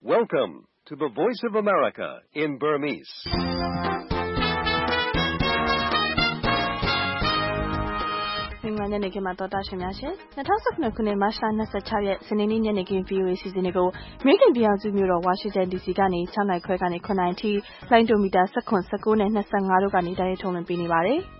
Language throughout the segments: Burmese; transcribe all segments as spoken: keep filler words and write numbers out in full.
Welcome to the Voice of America in Burmese. ။မြန်မာညနေခင်းမှာတော်တာရှင်များရှင်၂၀၁၇ခုနှစ်မတ်လ၂၆ရက်စနေနေ့ညနေခင်း ဗွီအိုအေ စီစဉ်တွေကိုအမေရိကန်ပြည်ထောင်စုမြို့တော်ဝါရှင်တန်ဒီစီကနေ၆နာရီခွဲကနေ၇နာရီထိလိုင်းဒိုမီတာ၁၇ ၁၉နဲ့၂၅တို့ကနေတိုက်ရိုက်ထုတ်လွှင့်ပေးနေပါတယ်။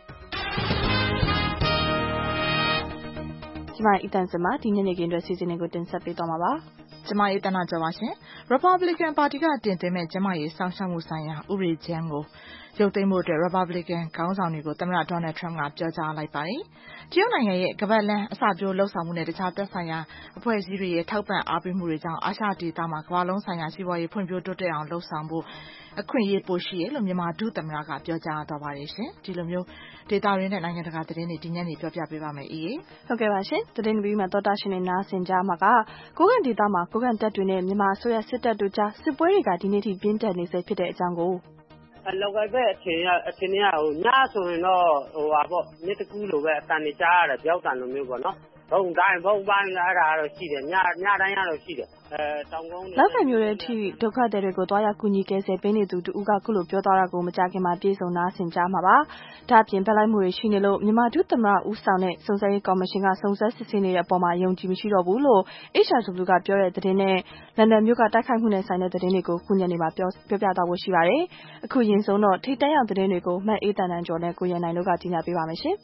ကျမအီတန်စင်မှာဒီညနေခင်းအတွက်စီစဉ်တွေကိုတင်ဆက်ပေးသွားမှာပါ။ကျမအေးတနာကျော်ပါရှင်။ Republican ပါတီကတင်သွင်းမဲ့ကျမရေးစောင့်ရှောက်မှုဆိုင်ရာဥပဒေကြမ်းကိုရုပ်သိမ်းဖို့အတွက် Republican ခေါင်းဆောင်တွေကိုသမ္မတ Donald Trump ကပြောကြားလိုက်ပါတယ်။တရုတ်နိုင်ငံရဲ့ကမ္ဘာ့လမ်းအစပျိုးလှုပ်ဆောင်မှုနဲ့တခြားသက်ဆိုင်ရာအဖွဲ့အစည်းတွေရဲ့ထောက်ပံ့အားပေးမှုတွေကြောင့်အာရှဒေသမှာကမ္ဘာလုံးဆိုင်ရာစီးပွားရေးဖွံ့ဖြိုးတိုးတက်အောင်လှုပ်ဆောင်ဖို့အခွင့်အရေးပိုရှိတယ်လို့မြန်မာဒုသမ္မတကပြောကြားသွားပါတယ်ရှင်။ဒီလိုမျိုးဒေတာရင်းနဲ့နိုင်ငံတကာသတင်းတွေဒီညနေပြောပြပေးပါမယ်အေး။ဟုတ်ကဲ့ပါရှင်။သတင်းပြီးမှတော်တာရှင်တွေနားဆင်ကြမှာကကိုကန့်ဒေတာမှာကိုကန့်တပ်တွေနဲ့မြန်မာအစိုးရစစ်တပ်တို့ကြားစစ်ပွဲတွေကဒီနေ့ထိပြင်းထန်နေစေဖြစ်တဲ့အကြောင်းကိုလောက်ကပဲအချိန်အချိန်ကဟိုညဆိုရင်တော့ဟိုပါပေါ့မြစ်တကူလိုပဲအတန်နေကြားရတယ်ပြောက်တန်လိုမျိုးပေါ့နော်ဘုံတိုင်းဘုံပိုင်းလာတာတော့ရှိတယ်ညညတိုင်းရတော့ရှိတယ်အဲတောင်ကုန်းလောက်ခံမျိုးတဲ့အထိဒုက္ခသည်တွေကိုတွားရောက်ကူညီကယ်ဆယ်ပေးနေသူတူကခုလိုပြောသွားတာကိုမကြခင်မှာပြေဆုံးနားဆင်ကြမှာပါဒါအပြင်ဗလိုက်မှုတွေရှိနေလို့မြန်မာဒုသမ္မတဦးဆောင်တဲ့စုံစမ်းရေးကော်မရှင်ကစုံစမ်းစစ်ဆေးနေတဲ့အပေါ်မှာယုံကြည်မရှိတော့ဘူးလို့ H R W ကပြောတဲ့သတင်းနဲ့လန်ဒန်မြို့ကတိုက်ခိုက်မှုနဲ့ဆိုင်တဲ့သတင်းတွေကိုခုညနေမှာပြောပြောပြသွားဖို့ရှိပါတယ်အခုရင်ဆုံးတော့ထိတ်တန့်ရောက်သတင်းတွေကိုမတ်အေးတန်တန်ကျော်နဲ့ကိုရန်နိုင်တို့ကကြီးညာပေးပါမယ်ရှင်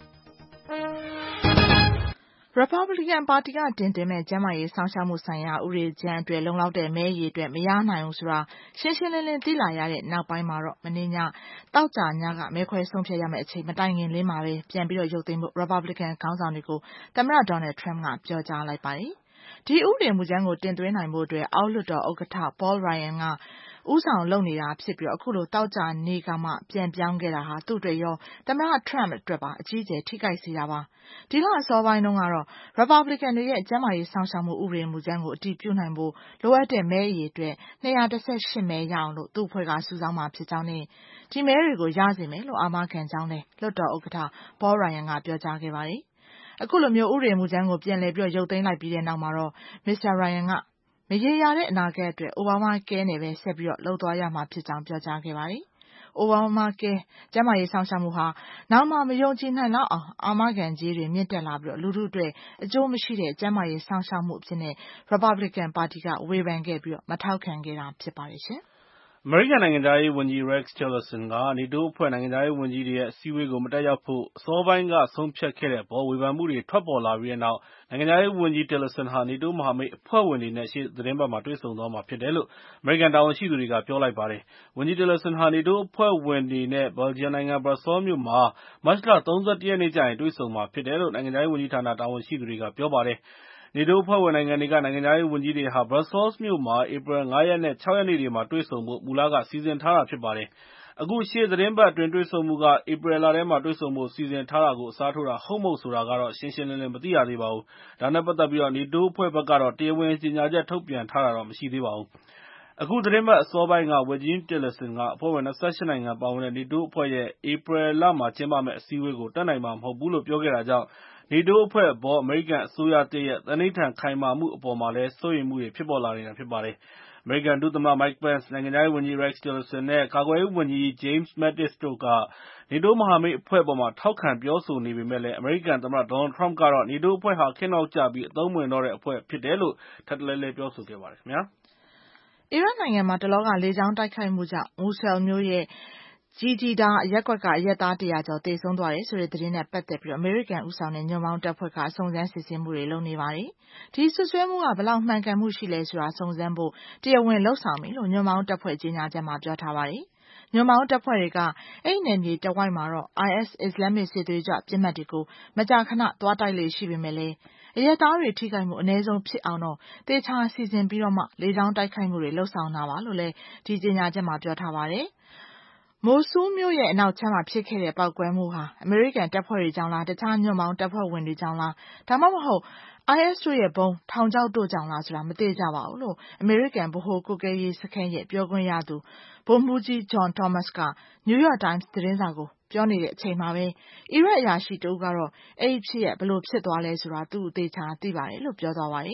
Republican ပါတီကတင်သွင်းမဲ့ကျန်းမာရေးစောင့်ရှောက်မှုဆိုင်ရာဥပဒေကြမ်းအတွက်လုံလောက်တဲ့မဲရည်အတွက်မရနိုင်ဘူးဆိုတာရှင်းရှင်းလင်းလင်းသိလာရတဲ့နောက်ပိုင်းမှာတော့မနေ့ညတောက်ကြညကမဲခွဲဆုံးဖြတ်ရမယ့်အချိန်မတိုင်ခင်လေးမှာပဲပြန်ပြီးတော့ရုပ်သိမ်းဖို့ Republican ခေါင်းဆောင်တွေကိုသမ္မတ Donald Trump ကပြောကြားလိုက်ပါတယ်။ဒီဥပဒေမူကြမ်းကိုတင်သွင်းနိုင်ဖို့အတွက်အောက်လွှတ်တော်ဥက္ကဋ္ဌ Paul Ryan ကဦးဆောင်လုပ်နေတာဖြစ်ပြီးအခုလိုတောက်ကြနေကမှပြန်ပြောင်းခဲ့တာဟာသူ့အတွက်ရောသမ္မတ Trump အတွက်ပါအကြီးအကျယ်ထိခိုက်စေတာပါဒီလအစောပိုင်းတုန်းကတော့ Republican တွေရဲ့ကျန်းမာရေးစောင့်ရှောက်မှုဥပဒေမူကြမ်းကိုအတည်ပြုနိုင်ဖို့လိုအပ်တဲ့မဲအရေအတွက်၂၁၈မဲရအောင်လို့သူ့အဖွဲ့ကစုဆောင်းမှာဖြစ်ကြောင်းနဲ့ဒီမဲတွေကိုရစေမယ်လို့အာမခံကြောင်းနဲ့လွှတ်တော်ဥက္ကဋ္ဌ Paul Ryan ကပြောကြားခဲ့ပါတယ်အခုလိုမျိုးဥပဒေမူကြမ်းကိုပြန်လည်ပြီးရုပ်သိမ်းလိုက်ပြီးတဲ့နောက်မှာတော့ Mr. Ryan ကမရေရာတဲ့အနာဂတ်အတွက် Obamacare နဲ့ပဲဆက်ပြီးတော့လှုပ်သွားရမှာဖြစ်ကြောင်းပြောကြားခဲ့ပါတယ်။ Obamacare ကျန်းမာရေးဆောင်ရှားမှုဟာနောက်မှမယုံကြည်နိုင်တော့အောင်အာမခံကြေးတွေမြင့်တက်လာပြီးတော့လူထုအတွက်အကျိုးမရှိတဲ့ကျန်းမာရေးဆောင်ရှားမှုအဖြစ်နဲ့ Republican ပါတီကဝေဖန်ခဲ့ပြီးတော့မထောက်ခံခဲ့တာဖြစ်ပါတယ်ရှင်။အမေရိကန်နိုင်ငံခြားရေးဝန်ကြီး Rex Tillerson က NATO အဖွဲ့နိုင်ငံခြားရေးဝန်ကြီးတွေရဲ့အစည်းအဝေးကိုမတက်ရောက်ဖို့အစောပိုင်းကဆုံးဖြတ်ခဲ့တဲ့အပေါ်ဝေဖန်မှုတွေထွက်ပေါ်လာပြီးတဲ့နောက်နိုင်ငံခြားရေးဝန်ကြီး Tillerson ဟာ NATO မဟာမိတ်အဖွဲ့ဝင်တွေနဲ့ရှေ့သီတင်းပတ်မှာတွေ့ဆုံသွားမှာဖြစ်တယ်လို့အမေရိကန်တာဝန်ရှိသူတွေကပြောလိုက်ပါတယ်။ဝန်ကြီး Tillerson ဟာ NATO အဖွဲ့ဝင်တွေနဲ့ Belgium နိုင်ငံ Brussels မြို့မှာမတ်လ၃၁ရက်နေ့ကျရင်တွေ့ဆုံမှာဖြစ်တယ်လို့နိုင်ငံခြားရေးဝန်ကြီးဌာနတာဝန်ရှိသူတွေကပြောပါတယ်။ NATO အဖွဲ့ဝင်နိုင်ငံတွေကနိုင်ငံခြားရေးဝန်ကြီးတွေဟာ Brussels မြို့မှာဧပြီလ ငါးရက်နဲ့ ခြောက်ရက်နေ့တွေမှာတွေ့ဆုံဖို့မူလကစီစဉ်ထားတာဖြစ်ပါတယ်။အခုရှေ့သီတင်းပတ်အတွင်းတွေ့ဆုံမှုကဧပြီလထဲမှာတွေ့ဆုံဖို့စီစဉ်ထားတာကိုအစားထိုးတာဟုတ်မဟုတ်ဆိုတာကတော့ရှင်းရှင်းလင်းလင်းမသိရသေးပါဘူး။ဒါနဲ့ပတ်သက်ပြီး NATO အဖွဲ့ဘက်ကတော့တရားဝင်ကြေညာချက်ထုတ်ပြန်ထားတာတော့မရှိသေးပါဘူး။အခုသီတင်းပတ်အစောပိုင်းကဝန်ကြီး Tillerson ကအဖွဲ့ဝင်၂၈နိုင်ငံပါဝင်တဲ့ NATO အဖွဲ့ရဲ့ဧပြီလမှာကျင်းပမယ့်အစည်းအဝေးကိုတက်နိုင်မှာမဟုတ်ဘူးလို့ပြောခဲ့တာကြောင့်NATO အဖွဲ့အပေါ်အမေရိကန်အစိုးရသစ်ရဲ့သန္နိဋ္ဌာန်ခိုင်မာမှုအပေါ်မှာလည်းစိုးရိမ်မှုတွေဖြစ်ပေါ်လာနေတာဖြစ်ပါတယ်။အမေရိကန်ဒုသမ္မတ Mike Pence နိုင်ငံခြားရေးဝန်ကြီး Rex Tillerson နဲ့ကာကွယ်ရေးဝန်ကြီး James Mattis တို့က NATO မဟာမိတ်အဖွဲ့အပေါ်ထောက်ခံပြောဆိုနေပေမဲ့လည်းအမေရိကန်သမ္မတ Donald Trump ကတော့ NATO အဖွဲ့ဟာခေတ်နောက်ကျပြီးအသုံးမဝင်တော့တဲ့အဖွဲ့ဖြစ်တယ်လို့ထပ်တလဲလဲပြောဆိုခဲ့ပါတယ်ခင်ဗျာ။အီရတ်နိုင်ငံမှာတလောကလေကြောင်းတိုက်ခိုက်မှုကြောင့်မူဆယ်မြို့ရဲ့Jizida ရပ်ကွက်ကအရပ်သားတရာကျော်သေဆုံးသွားတယ်ဆိုတဲ့သတင်းနဲ့ပတ်သက်ပြီးအမေရိကန်ဦးဆောင်တဲ့ညွန့်ပေါင်းတပ်ဖွဲ့ကစုံစမ်းစစ်ဆေးမှုတွေလုပ်နေပါတယ်။ဒီဆွဆွဲမှုကဘယ်လောက်မှန်ကန်မှုရှိလဲဆိုတာစုံစမ်းဖို့တရားဝင်လှုပ်ဆောင်ပြီလို့ညွန့်ပေါင်းတပ်ဖွဲ့ကြီးညာချက်မှာပြောထားပါတယ်။ညွန့်ပေါင်းတပ်ဖွဲ့တွေကအဲ့နယ်မြေတဝိုက်မှာတော့ I S အစ္စလာမစ်စစ်သွေးကြွပြစ်မှတ်တွေကိုမကြာခဏသွားတိုက်လေရှိပေမဲ့လည်းအရပ်သားတွေထိခိုက်မှုအနည်းဆုံးဖြစ်အောင်တော့တေချာစီစဉ်ပြီးတော့မှလေကြောင်းတိုက်ခိုက်မှုတွေလှုပ်ဆောင်တာပါလို့လည်းဒီကြေညာချက်မှာပြောထားပါတယ်။မိုဆူးမြို့ရဲ့အနောက်ခြမ်းမှာဖြစ်ခဲ့တဲ့ပောက်ကွဲမှုဟာအမေရိကန်တပ်ဖွဲ့တွေကြောင့်လားတခြားညွန့်ပေါင်းတပ်ဖွဲ့ဝင်တွေကြောင့်လားဒါမှမဟုတ် I S တို့ရဲ့ဘုံထောင်ချောက်တို့ကြောင့်လားဆိုတာမသိကြပါဘူးလို့အမေရိကန်ဗဟိုကုတ်ကဲရေးစခန်းရဲ့ပြောခွင့်ရသူဗိုလ်မှူးကြီး John Thomas က New York Times သတင်းစာကိုပြောနေတဲ့အချိန်မှာပဲအီရတ်အရာရှိတဦးကတော့အဲ့ဒီဖြစ်ရပ်ဘယ်လိုဖြစ်သွားလဲဆိုတာသူ့အသေးချာသိပါတယ်လို့ပြောသွားပါတယ်။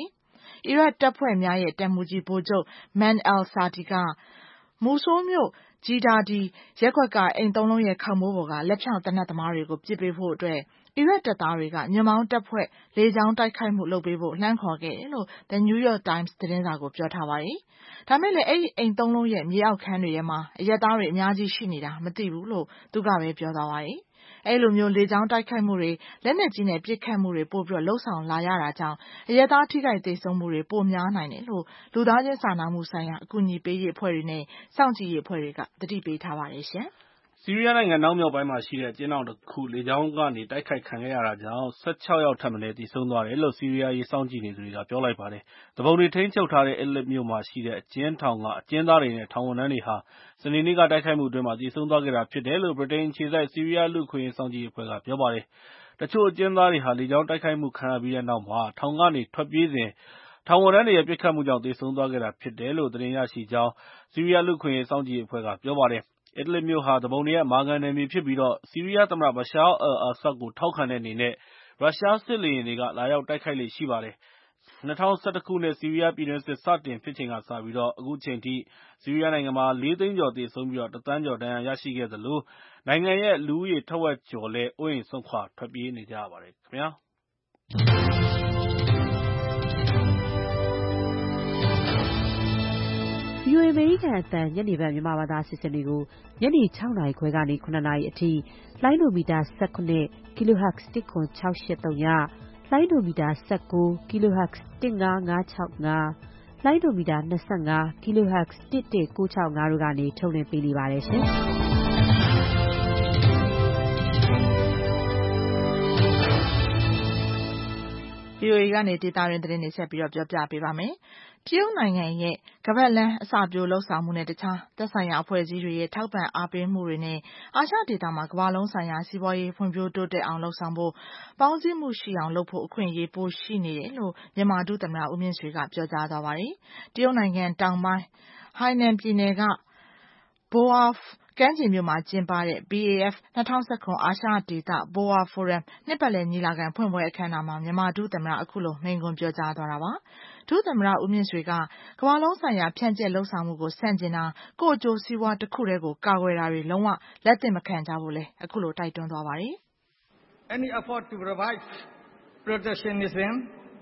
အီရတ်တပ်ဖွဲ့များရဲ့တပ်မှူးကြီးဗိုလ်ချုပ် Man al-Sadi ကမူဆိုးမြို့ဂျီဒါဒီရက်ကွက်ကအိမ်သုံးလုံးရဲ့ခေါင်မိုးပေါ်ကလက်ဖြောင့်သေနတ်သမားတွေကိုပစ်ပေးဖို့အတွက်အီရတ်တပ်သားတွေကညွန့်ပေါင်းတပ်ဖွဲ့လေကြောင်းတိုက်ခိုက်မှုလုပ်ပေးဖို့လှမ်းခေါ်ခဲ့တယ်လို့ The New York Times သတင်းစာကိုပြောထားပါတယ်။ဒါမဲ့လည်းအဲ့ဒီအိမ်သုံးလုံးရဲ့မြေအောက်ခန်းတွေထဲမှာအရက်သားတွေအများကြီးရှိနေတာမသိဘူးလို့သူကပဲပြောသွားပါတယ်။အဲ့လိုမျိုးလေကြောင်းတိုက်ခိုက်မှုတွေလက်နက်ကြီးနဲ့ပစ်ခတ်မှုတွေပို့ပြီးလှုပ်ဆောင်လာရတာကြောင့်အရက်သားထိခိုက်သေဆုံးမှုတွေပိုများနိုင်တယ်လို့လူသားချင်းစာနာမှုဆိုင်ရာအကူအညီပေးရေးအဖွဲ့တွေနဲ့စောင့်ကြည့်ရေးအဖွဲ့တွေကသတိပေးထားပါတယ်ရှင်။ဆီးရီးယားနိုင်ငံနောက်မြောက်ပိုင်းမှာရှိတဲ့အကျဉ်းထောင်တစ်ခုလေကြောင်းကနေတိုက်ခိုက်ခံခဲ့ရတာကြောင့်၁၆ယောက်ထက်မနည်းသေဆုံးသွားတယ်လို့ဆီးရီးယားရေးစောင့်ကြည့်နေသူတွေကပြောလိုက်ပါတယ်။သူပုန်တွေထိန်းချုပ်ထားတဲ့ Idlib မြို့မှာရှိတဲ့အကျဉ်းထောင်ကအကျဉ်းသားတွေနဲ့ထောင်ဝန်ထမ်းတွေဟာစနေနေ့ကတိုက်ခိုက်မှုအတွင်းသေဆုံးသွားခဲ့တာဖြစ်တယ်လို့ဗြိတိန်အခြေစိုက်ဆီးရီးယားလူ့အခွင့်အရေးစောင့်ကြည့်ရေးအဖွဲ့ကပြောပါတယ်။တချို့အကျဉ်းသားတွေဟာလေကြောင်းတိုက်ခိုက်မှုခံရပြီးတဲ့နောက်မှာထောင်ကနေထွက်ပြေးစဉ်ထောင်ဝန်ထမ်းတွေရဲ့ပစ်ခတ်မှုကြောင့်သေဆုံးသွားခဲ့တာဖြစ်တယ်လို့သတင်းရရှိကြောင်းဆီးရီးယားလူ့အခွင့်အရေးစောင့်ကြည့်ရေးအဖွဲ့ကပြောပါတယ်။ Idlib မြို့ဟာသူပုန်တွေရဲ့မာခံနယ်မြေဖြစ်ပြီးဆီးရီးယားသမ္မတ Bashar al-Assad ကိုထောက်ခံတဲ့အနေနဲ့ရုရှားစစ်လေယာဉ်တွေကလာရောက်တိုက်ခိုက်လေ့ရှိပါတယ်။၂၀၁၁ ခုနှစ်ဆီးရီးယားပြည်တွင်းစစ်စတင်ဖြစ်ချိန်ကစပြီးအခုချိန်ထိဆီးရီးယားနိုင်ငံမှာလေးသိန်းကျော်သေဆုံးပြီးတစ်သန်းကျော်ဒဏ်ရာရရှိခဲ့သလိုနိုင်ငံရဲ့လူဦးရေထက်ဝက်ကျော်လည်းအိုးအိမ်စွန့်ခွာထွက်ပြေးနေကြရပါတယ်ခင်ဗျာ။ဗွီအိုအေ အမေရိကန်အသံညနေပိုင်းမြန်မာဘာသာအစီအစဉ်တွေကိုညနေ၆နာရီခွဲကနေ၇နာရီအထိလိုင်းဒိုမီတာ၁၇ Kilohertz တစ်ခွန်၆၈၃ညလိုင်းဒိုမီတာ၁၉ Kilohertz တစ်ငါးငါး၆၅လိုင်းဒိုမီတာ၂၅ Kilohertz တစ်တစ်၉၆၅တို့ကနေထုတ်လွှင့်ပေးနေပါတယ်ရှင်။ဗွီအိုအေကနေဒေတာရင်းသတင်းတွေဆက်ပြီးတော့ပြောပြပေးပါမယ်။တရုတ်နိုင်ငံရဲ့ကမ္ဘာ့လမ်းအစပျိုးလှုပ်ဆောင်မှုနဲ့တခြားသက်ဆိုင်ရာအဖွဲ့အစည်းတွေရဲ့ထောက်ပံ့အားပေးမှုတွေနဲ့အာရှဒေသမှာကမ္ဘာလုံးဆိုင်ရာစီးပွားရေးဖွံ့ဖြိုးတိုးတက်အောင်လှုပ်ဆောင်ဖို့ပေါင်းစည်းမှုရှိအောင်လုပ်ဖို့အခွင့်အရေးပိုရှိနေတယ်လို့မြန်မာဒုသမ္မတဦးမြင့်ဆွေကပြောကြားသွားပါတယ်။တရုတ်နိုင်ငံတောင်ပိုင်းဟိုင်နန်ပြည်နယ်က Boao ကမ်းခြေမြို့မှာကျင်းပတဲ့ B A F ၂၀၁၇ အာရှဒေသ Boao Forum နှစ်ပတ်လည်ညီလာခံဖွင့်ပွဲအခမ်းအနားမှာမြန်မာဒုသမ္မတအခုလိုမိန့်ခွန်းပြောကြားသွားတာပါ။ဒုသမ္မတဦးမြင့်ဆွေကကမ္ဘာလုံးဆိုင်ရာဖြန့်ကျက်လှုပ်ဆောင်မှုကိုဆန့်ကျင်တာကိုယ့်အကျိုးစီးပွားတစ်ခုတည်းကိုကာကွယ်တာတွေလုံးဝလက်သင့်မခံကြဖို့လဲအခုလိုတိုက်တွန်းသွားပါတယ်။ Any effort to revive protectionism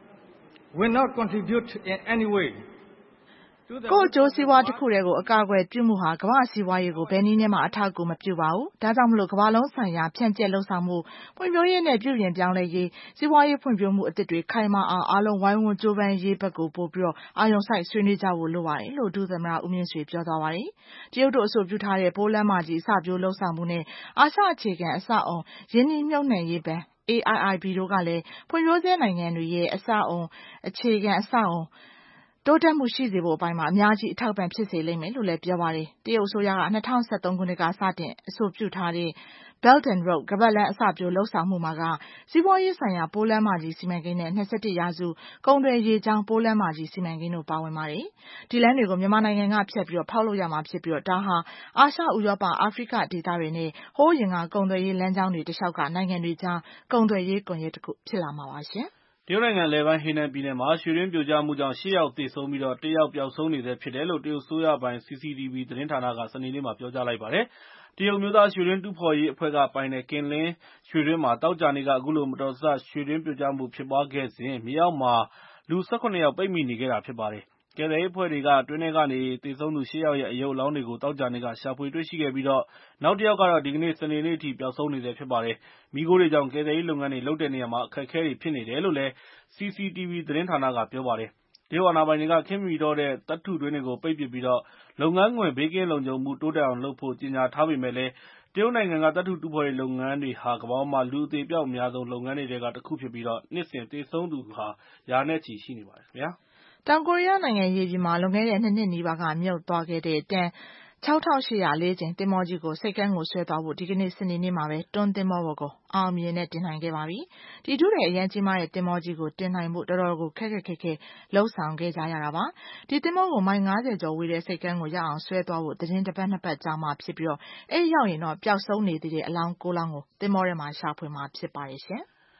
will not contribute in any way ကိုယ့်အကျိုးစီးပွားတစ်ခုတည်းကိုအကာအကွယ်ပြုမှုဟာကမ္ဘာ့စီးပွားရေးကိုဘယ်နည်းနဲ့မှအထောက်အကူမပြုပါဘူး။ဒါကြောင့်မလို့ကမ္ဘာလုံးဆိုင်ရာဖြန့်ကျက်လှုပ်ဆောင်မှုဖွံ့ဖြိုးရေးနဲ့ပြုပြင်ပြောင်းလဲရေးစီးပွားရေးဖွံ့ဖြိုးမှုအသစ်တွေခိုင်မာအောင်အားလုံးဝိုင်းဝန်းကြိုးပမ်းရေးဘက်ကိုပိုပြီးအာရုံစိုက်ဆွေးနွေးကြဖို့လိုပါတယ်လို့ဒုသမ္မတဦးမြင့်ဆွေပြောသွားပါတယ်။တရုတ်တို့အဆိုပြုထားတဲ့ပိုးလမ်းမကြီးအစပျိုးလှုပ်ဆောင်မှုနဲ့အာရှအခြေခံအဆောက်အအုံရင်းနှီးမြှုပ်နှံရေးဘဏ် A I I B တို့ကလည်းဖွံ့ဖြိုးဆဲနိုင်ငံတွေရဲ့အဆောက်အအုံအခြေခံအဆောက်အအုံတိုးတက်မှုရှိစေဖို့အပိုင်းမှာအများကြီးအထောက်ပံ့ဖြစ်စေလိမ့်မယ်လို့လည်းပြောပါတယ်။တရုတ်အစိုးရက၂၀၁၃ခုနှစ်ကစတင်အဆိုပြုထားတဲ့ Belt and Road ခါးပတ်လမ်းအစပျိုးလှုပ်ဆောင်မှုမှာကစီးပွားရေးဆိုင်ရာပိုးလမ်းမကြီးစီမံကိန်းနဲ့၂၁ရာစုကုန်သွယ်ရေကြောင်းပိုးလမ်းမကြီးစီမံကိန်းတို့ပါဝင်ပါတယ်။ဒီလမ်းတွေကိုမြန်မာနိုင်ငံကဖြတ်ပြီးဖောက်လုပ်ရမှာဖြစ်ပြီးဒါဟာအာရှဥရောပအာဖရိကဒေသတွေနဲ့ဟိုးရင်ကကုန်သွယ်ရေးလမ်းကြောင်းတွေတလျှောက်ကနိုင်ငံတွေကြားကုန်သွယ်ရေးကွန်ရက်တစ်ခုဖြစ်လာမှာပါရှင်။တရုတ်နိုင်ငံအလယ်ပိုင်းဟေနန်ပြည်နယ်မှာရွှေတွင်းပြိုကျမှုကြောင့်၈ယောက်သေဆုံးပြီးတစ်ယောက်ပျောက်ဆုံးနေဆဲဖြစ်တယ်လို့တရုတ်အစိုးရပိုင် C C T V သတင်းဌာနကစနေနေ့မှာပြောကြားလိုက်ပါတယ်။တရုတ်အမျိုးသားရွှေတွင်းတူးဖော်ရေးအဖွဲ့ကပိုင်တဲ့ကင်လင်းရွှေတွင်းမှာသောကြာနေ့ကအခုလိုမတော်တဆရွှေတွင်းပြိုကျမှုဖြစ်ပွားခဲ့စဉ်မြေအောက်မှာလူ၁၇ယောက်ပိတ်မိနေခဲ့တာဖြစ်ပါတယ်။ကယ်ဆယ်ရေးအဖွဲ့တွေကတွင်းထဲကနေသေဆုံးသူ၈ယောက်ရဲ့အရုပ်အလောင်းတွေကိုသောကြာနေ့ကရှာဖွေတွေ့ရှိခဲ့ပြီးနောက်တစ်ယောက်ကတော့ဒီကနေ့စနေနေ့အထိပျောက်ဆုံးနေဆဲဖြစ်ပါတယ်။မီးခိုးတွေကြောင့်ကယ်ဆယ်ရေးလုပ်ငန်းတွေလုပ်တဲ့နေရာမှာအခက်အခဲတွေဖြစ်နေတယ်လို့လည်း C C T V သတင်းဌာနကပြောပါတယ်။တရုတ်အာဏာပိုင်တွေကခေတ်မမီတော့တဲ့သတ္တုတွင်းတွေကိုပိတ်ပစ်ပြီးလုပ်ငန်းခွင်ဘေးကင်းလုံခြုံမှုတိုးတက်အောင်လုပ်ဖို့ကြေညာထားပေမဲ့လည်းတရုတ်နိုင်ငံကသတ္တုတူးဖော်ရေးလုပ်ငန်းတွေဟာကမ္ဘာပေါ်မှာလူအသေအပျောက်အများဆုံးလုပ်ငန်းတွေထဲကတစ်ခုဖြစ်ပြီးနှစ်စဉ်သေဆုံးသူရာနဲ့ချီရှိနေပါတယ်ခင်ဗျာ။တောင်ကိုရီးယားနိုင်ငံရေပြင်မှာလွန်ခဲ့တဲ့နှစ်နှစ်နီးပါးကမြုပ်သွားခဲ့တဲ့တန်၆ထောင့်၈ရာ၄ကြိမ်သင်္ဘောကြီးကိုဆိပ်ကမ်းကိုဆွဲသွားဖို့ဒီကနေ့စနေနေ့မှာပဲတွန်းသင်္ဘောပေါ်ကိုအောင်မြင်နဲ့တင်နိုင်ခဲ့ပါပြီ။ဒီထူးတဲ့အရန်ကြီးမားတဲ့သင်္ဘောကြီးကိုတင်နိုင်ဖို့တော်တော်ကိုခက်ခက်ခဲခဲလှုပ်ဆောင်ခဲ့ကြရတာပါ။ဒီသင်္ဘောကိုမိုင်၅၀ကျော်ဝေးတဲ့ဆိပ်ကမ်းကိုရောက်အောင်ဆွဲသွားဖို့သတင်းတစ်ပတ်နှစ်ပတ်ကြာမှဖြစ်ပြီးအဲ့ရောက်ရင်တော့ပျောက်ဆုံးနေသေးတဲ့အလောင်း၉လောင်းကိုသင်္ဘောထဲမှာရှာဖွေမှာဖြစ်ပါတယ်ရှင်။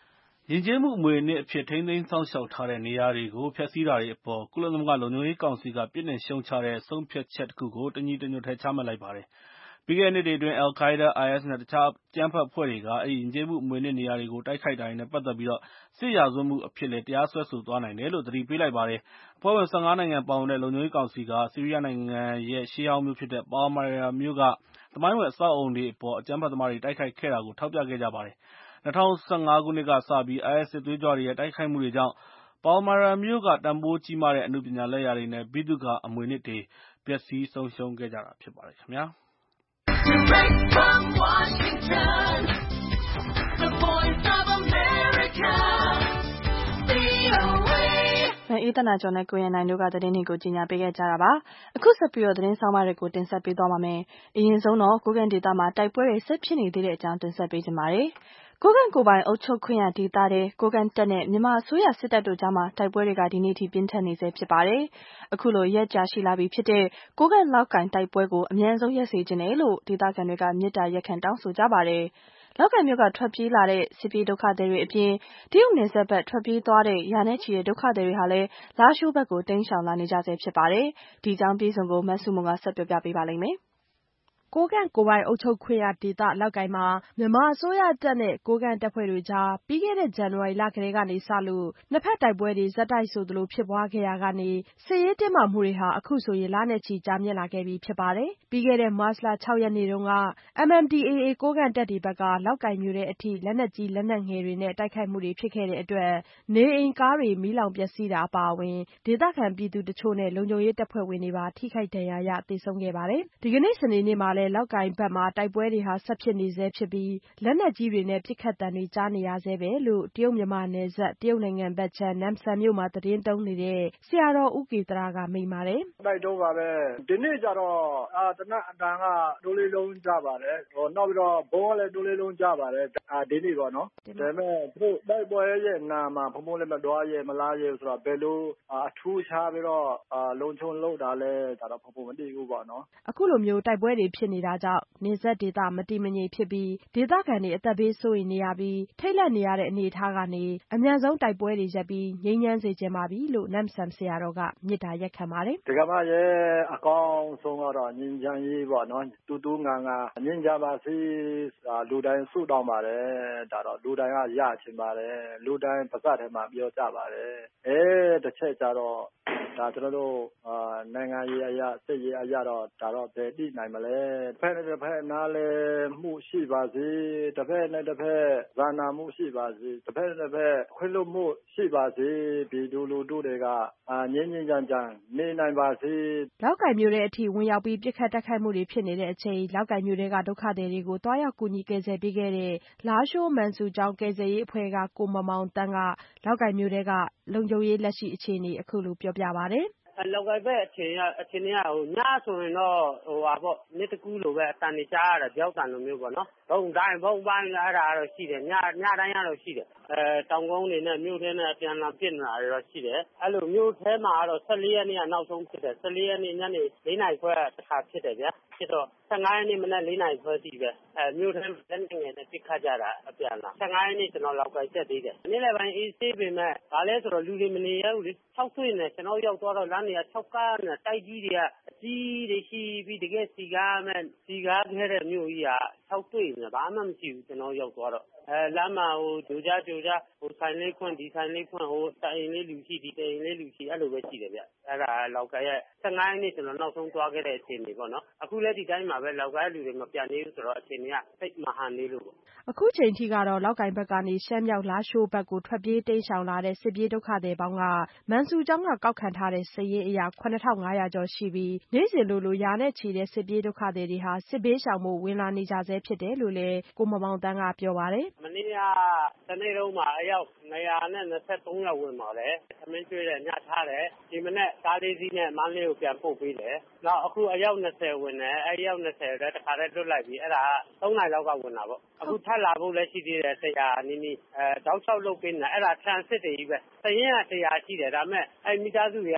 ယဉ်ကျေးမှုအမွေအနှစ်အဖြစ်ထိန်းသိမ်းစောင့်ရှောက်ထားတဲ့နေရာတွေကိုဖျက်ဆီးတာတွေအပေါ်ကုလသမဂ္ဂလုံခြုံရေးကောင်စီကပြစ်တင်ရှုတ်ချတဲ့ဆုံးဖြတ်ချက်တခုကိုတညီတညွတ်တည်းချမှတ်လိုက်ပါတယ်။ ပြီးခဲ့တဲ့နှစ်တွေအတွင်း al-Qaida,အိုင်အက်စ် နဲ့ တခြားအကြမ်းဖက်အဖွဲ့တွေက အဲဒီယဉ်ကျေးမှုအမွေအနှစ်နေရာတွေကိုတိုက်ခိုက်တာတွေနဲ့ပတ်သက်ပြီး စစ်ရာဇဝတ်မှုအဖြစ်လည်း တရားစွဲဆိုသွားနိုင်တယ်လို့ သတိပေးလိုက်ပါတယ်။ အဖွဲ့ဝင် ၁၅ နိုင်ငံပါဝင်တဲ့ လုံခြုံရေးကောင်စီက ဆီးရီးယားနိုင်ငံရဲ့ရှေးဟောင်းမြို့ဖြစ်တဲ့ Palmyra မြို့က သမိုင်းဝင်အဆောက်အအုံတွေအပေါ် အကြမ်းဖက်သမားတွေတိုက်ခိုက်ခဲ့တာကို ထောက်ပြခဲ့ကြပါတယ်။ ၂၀၁၅ ခုနှစ်ကစပြီး အိုင်အက်စ် စစ်သွေးကြွတွေရဲ့တိုက်ခိုက်မှုတွေကြောင့် Palmyra မြို့က တန်ဖိုးကြီးမားတဲ့အနုပညာလက်ရာတွေ နဲ့ ဗိသုကာအမွေအနှစ်တွေပျက်စီးဆုံးရှုံးခဲ့ကြတာဖြစ်ပါတယ်ခင်ဗျာ။ Direct from Washington, the voice of America, ဗွီအိုအေ မအေးသန္တာကျော်နဲ့ကိုရန်နိုင်တို့ကသတင်းတွေကိုကြီးညာပေးခဲ့ကြတာပါ။အခုဆက်ပြီးတော့သတင်းဆောင်မတွေကိုတင်ဆက်ပေးသွားပါမယ်။အရင်ဆုံးတော့ကိုကန့်ဒေသမှာတိုက်ပွဲတွေဆက်ဖြစ်နေသေးတဲ့အကြောင်းတင်ဆက်ပေးချင်ပါတယ်။ကိုကန့်ကိုယ်ပိုင်အုပ်ချုပ်ခွင့်ရဒေသတဲ့ကိုကန့်တပ်နဲ့မြန်မာအစိုးရစစ်တပ်တို့ကြားမှာတိုက်ပွဲတွေကဒီနေ့ထိပြင်းထန်နေဆဲဖြစ်ပါတယ်။အခုလိုရက်ကြာရှိလာပြီဖြစ်တဲ့ကိုကန့်လောက်ကိုင်တိုက်ပွဲကိုအမြန်ဆုံးရပ်စေချင်တယ်လို့ဒေသခံတွေကမေတ္တာရပ်ခံတောင်းဆိုကြပါတယ်။လောက်ကိုင်မြို့ကထွက်ပြေးလာတဲ့စစ်ပြေးဒုက္ခသည်တွေအပြင်တရုတ်နယ်စပ်ဘက်ထွက်ပြေးသွားတဲ့ရာနဲ့ချီတဲ့ဒုက္ခသည်တွေဟာလည်းလားရှိုးဘက်ကိုတိမ်းရှောင်လာနေကြဆဲဖြစ်ပါတယ်။ဒီအကြောင်းပြေဆုံးကိုမဆုမွန်ကဆက်ပြောပြပေးပါလိမ့်မယ်။ကိုးကန့်ကိုယ်ပိုင်အုပ်ချုပ်ခွင့်ရဒေသလောက်ကိုင်မှာမြန်မာအစိုးရတပ်နဲ့ကိုးကန့်တပ်ဖွဲ့တွေကြားပြီးခဲ့တဲ့ဇန်နဝါရီလကတည်းကနေစလို့နှစ်ဖက်တိုက်ပွဲတွေဆက်တိုက်ဆိုသလိုဖြစ်ပွားခဲ့ရာကနေစစ်ရေးတင်းမာမှုတွေဟာအခုဆိုရင်လနဲ့ချီကြာမြင့်လာခဲ့ပြီဖြစ်ပါတယ်။ပြီးခဲ့တဲ့မတ်လ ၆ ရက်နေ့တုန်းက အမ် အမ် ဒီ အေ အေ ကိုးကန့်တပ်တွေဘက်ကလောက်ကိုင်မြို့ထဲအထိလက်နက်ကြီးလက်နက်ငယ်တွေနဲ့တိုက်ခိုက်မှုတွေဖြစ်ခဲ့တဲ့အတွက်နေအိမ်ကားတွေမီးလောင်ပျက်စီးတာအပါအဝင်ဒေသခံပြည်သူတချို့နဲ့လုံခြုံရေးတပ်ဖွဲ့ဝင်တွေပါထိခိုက်ဒဏ်ရာရသေဆုံးခဲ့ပါတယ်။ဒီကနေ့စနေနေ့မှာလည်းလောက်ကိုင်ဘက်မှာတိုက်ပွဲတွေဟာဆက်ဖြစ်နေဆဲဖြစ်ပြီးလက်နက်ကြီးတွေနဲ့ပစ်ခတ်သံတွေကြားနေရဆဲပဲလို့တရုတ်မြန်မာနယ်စပ်တရုတ်နိုင်ငံဘက်ခြမ်းနမ်ဆန်မြို့မှာသတင်းသုံးနေတဲ့ဆရာတော်ဦးကေတရာကမိန့်ပါတယ်။တိုက်တုန်းပါပဲဒီနေ့ကျတော့သေနတ်အတန်ကတိုးလေးလုံးကြပါတယ်နောက်ပြီးတော့ဘုံကလည်းတိုးလေးလုံးကြပါတယ်ဒီနေ့ပေါ့နော်ဒါပေမဲ့သူတိုက်ပွဲရဲ့နာမှာဘုံဘုံလည်းမတော်ရဲမလားရဲဆိုတော့ဘယ်လိုအထူးခြားပြီးတော့လုံခြုံလို့တာလဲဒါတော့ဘုံဘုံမသိဘူးပေါ့နော်အခုလိုမျိုးတိုက်ပွဲတွေဖြစ်နေတာကြောင့်နေဆက်ဒေသမတည်မငြိမ်ဖြစ်ပြီးဒေသခံတွေအသက်ဘေးစိုးရိမ်နေရပြီးထိတ်လန့်နေရတဲ့အနေအထားကနေအမြန်ဆုံးတိုက်ပွဲတွေရပ်ပြီးငြိမ်းချမ်းစေချင်ပါပြီလို့နမ်ဆန်ဆရာတော်ကမေတ္တာရပ်ခံပါတယ်ဒီကမရဲ့အကောင်းဆုံးကတော့ငြိမ်းချမ်းရေးပေါ့နော်တူတူငါငါငြိမ်းချမ်းပါစေလူတိုင်းဆုတောင်းပါတယ်ဒါတော့လူတိုင်းကရချင်ပါတယ်လူတိုင်းပါးစပ်ထဲမှာပြောကြပါတယ်အဲတစ်ချက်ကြတော့ဒါကျွန်တော်တို့နိုင်ငံရေးအရာစစ်ရေးအရာတော့ဒါတော့ဘယ်တည်နိုင်မလဲတစ်ဖက်နဲ့တစ်ဖက်နားလဲမှုရှိပါစေတစ်ဖက်နဲ့တစ်ဖက်ဇာနာမှုရှိပါစေတစ်ဖက်နဲ့တစ်ဖက်ခွင့်လွှတ်မှုရှိပါစေဒီလူလူတို့တွေကငြိမ်းငြိမ်းချမ်းချမ်းနေနိုင်ပါစေလောက်ကိုင်မြို့ထဲအထိဝင်ရောက်ပြီးပြစ်ခတ်တိုက်ခိုက်မှုတွေဖြစ်နေတဲ့အချိန်လောက်ကိုင်မြို့ထဲကဒုက္ခသည်တွေကိုတွားရောက်ကူညီကယ်ဆယ်ပေးခဲ့တဲ့လားရှိုးမန်ဆူကျောင်းကယ်ဆယ်ရေးအဖွဲ့ကကိုမောင်မောင်တန်းကလောက်ကိုင်မြို့ထဲကလုံခြုံရေးလက်ရှိအခြေအနေအခုလိုပြောပြပါတယ်လောက်ကိုင်ဘက်အခြေအနေအခြေအနေကဟိုညဆိုရင်တော့ဟိုပါပေါ့နေ့တကူလိုပဲအတန်နေကြားရတယ်ကြောက်တန်လိုမျိုးပေါ့နော်ဘုံတိုင်းဘုံပိုင်းအဲ့ဒါတော့ရှိတယ်ညညတိုင်းရတော့ရှိတယ်အဲတောင်ကုန်းတွေနဲ့မြို့ထဲနဲ့ပြန်လာပြစ်နေတာတွေတော့ရှိတယ်အဲ့လိုမြို့ထဲမှာတော့၁၄ရက်နေ့ကနောက်ဆုံးဖြစ်တယ်၁၄ရက်နေ့ညနေ၄နာရီခွဲတစ်ခါဖြစ်တယ်ဗျာဖြစ်တော့၁၅ရက်နေ့မနက်၄နာရီခွဲစီပဲအဲမြို့ထဲလက်ငယ်နဲ့ပြစ်ခတ်ကြတာအပြန်လာ၁၅ရက်နေ့ကျွန်တော်လောက်ကိုက်တက်သေးတယ်နေ့လယ်ပိုင်းအေးဆေးပေမဲ့ဒါလဲဆိုတော့လူတွေမနေရဘူးလေ၆ဆွေနဲ့ကျွန်တော်ရောက်သွားတော့လမ်းတွေက၆ကားနဲ့တိုက်ကြီးတွေကအကြီးတွေရှိပြီးတကယ်စီကားမဲ့စီကားခဲ့တဲ့မြို့ကြီးက၆တွေ့နေဘာမှမရှိဘူးကျွန်တော်ရောက်သွားတော့အဲလမ်းမှာဟိုကြိုကြကြိုကြဟိုဆိုင်လေးခွန့်ဒီဆိုင်လေးခွန့်ဟိုတိုင်လေးလူရှိဒီတိုင်လေးလူရှိအဲ့လိုပဲရှိတယ်ဗျအဲ့ဒါလောက်ကိုက်ရဲ့၁၅ရက်နေ့ကျွန်တော်နောက်ဆုံးသွားခဲ့တဲ့အခြေအနေပေါ့နော်အခုလည်းဒီတိုင်းမှာပဲလောက်ကိုက်လူတွေမပြန်သေးဘူးဆိုတော့အခြေအနေကစိတ်မဟန်သေးလို့ပေါ့အခုချိန်ထိကတော့လောက်ကိုင်ဘက်ကနေရှမ်းမြောက်လားရှိုးဘက်ကိုထွက်ပြေးတိမ်းရှောင်လာတဲ့စစ်ပြေးဒုက္ခသည်ပေါင်းကမန်ဆူကျောင်းကကောက်ခံထားတဲ့စာရင်းအရခုနှစ်ထောင်ငါးရာကျော်ရှိပြီးနေ့စဉ်လိုလိုရာနဲ့ချီတဲ့စစ်ပြေးဒုက္ခသည်တွေဟာစစ်ဘေးရှောင်ဖို့ဝင်လာနေကြဆဲဖြစ်တယ်လို့လည်းကိုမောင်မောင်တန်းကပြောပါတယ်မနေ့ကတနေ့လုံးမှာအယောက်၂၂၃ယောက်ဝင်ပါတယ်သမင်းကျွေးတယ်ညထားတယ်ဒီမနေ့ကားလေးစီးနဲ့မန်းလေးကိုပြန်ပို့ပေးတယ်နောက်အခုအယောက်၂၀ဝင်တယ်အဲအယောက်၂၀တဲ့တခါတည်းလွတ်လိုက်ပြီအဲ့ဒါ၃နိုင်လောက်ကဝင်တာပေါ့အခုထပ်လာဖို့လည်းရှိသေးတယ်ဆရာနီးနီးအဲတောက်လျှောက်လုပ်ပေးနေတာအဲ့ဒါ transit တွေကြီးပဲစရင်ကဆရာရှိတယ်ဒါပေမဲ့အဲမိသားစုတွေကတချို့လောက်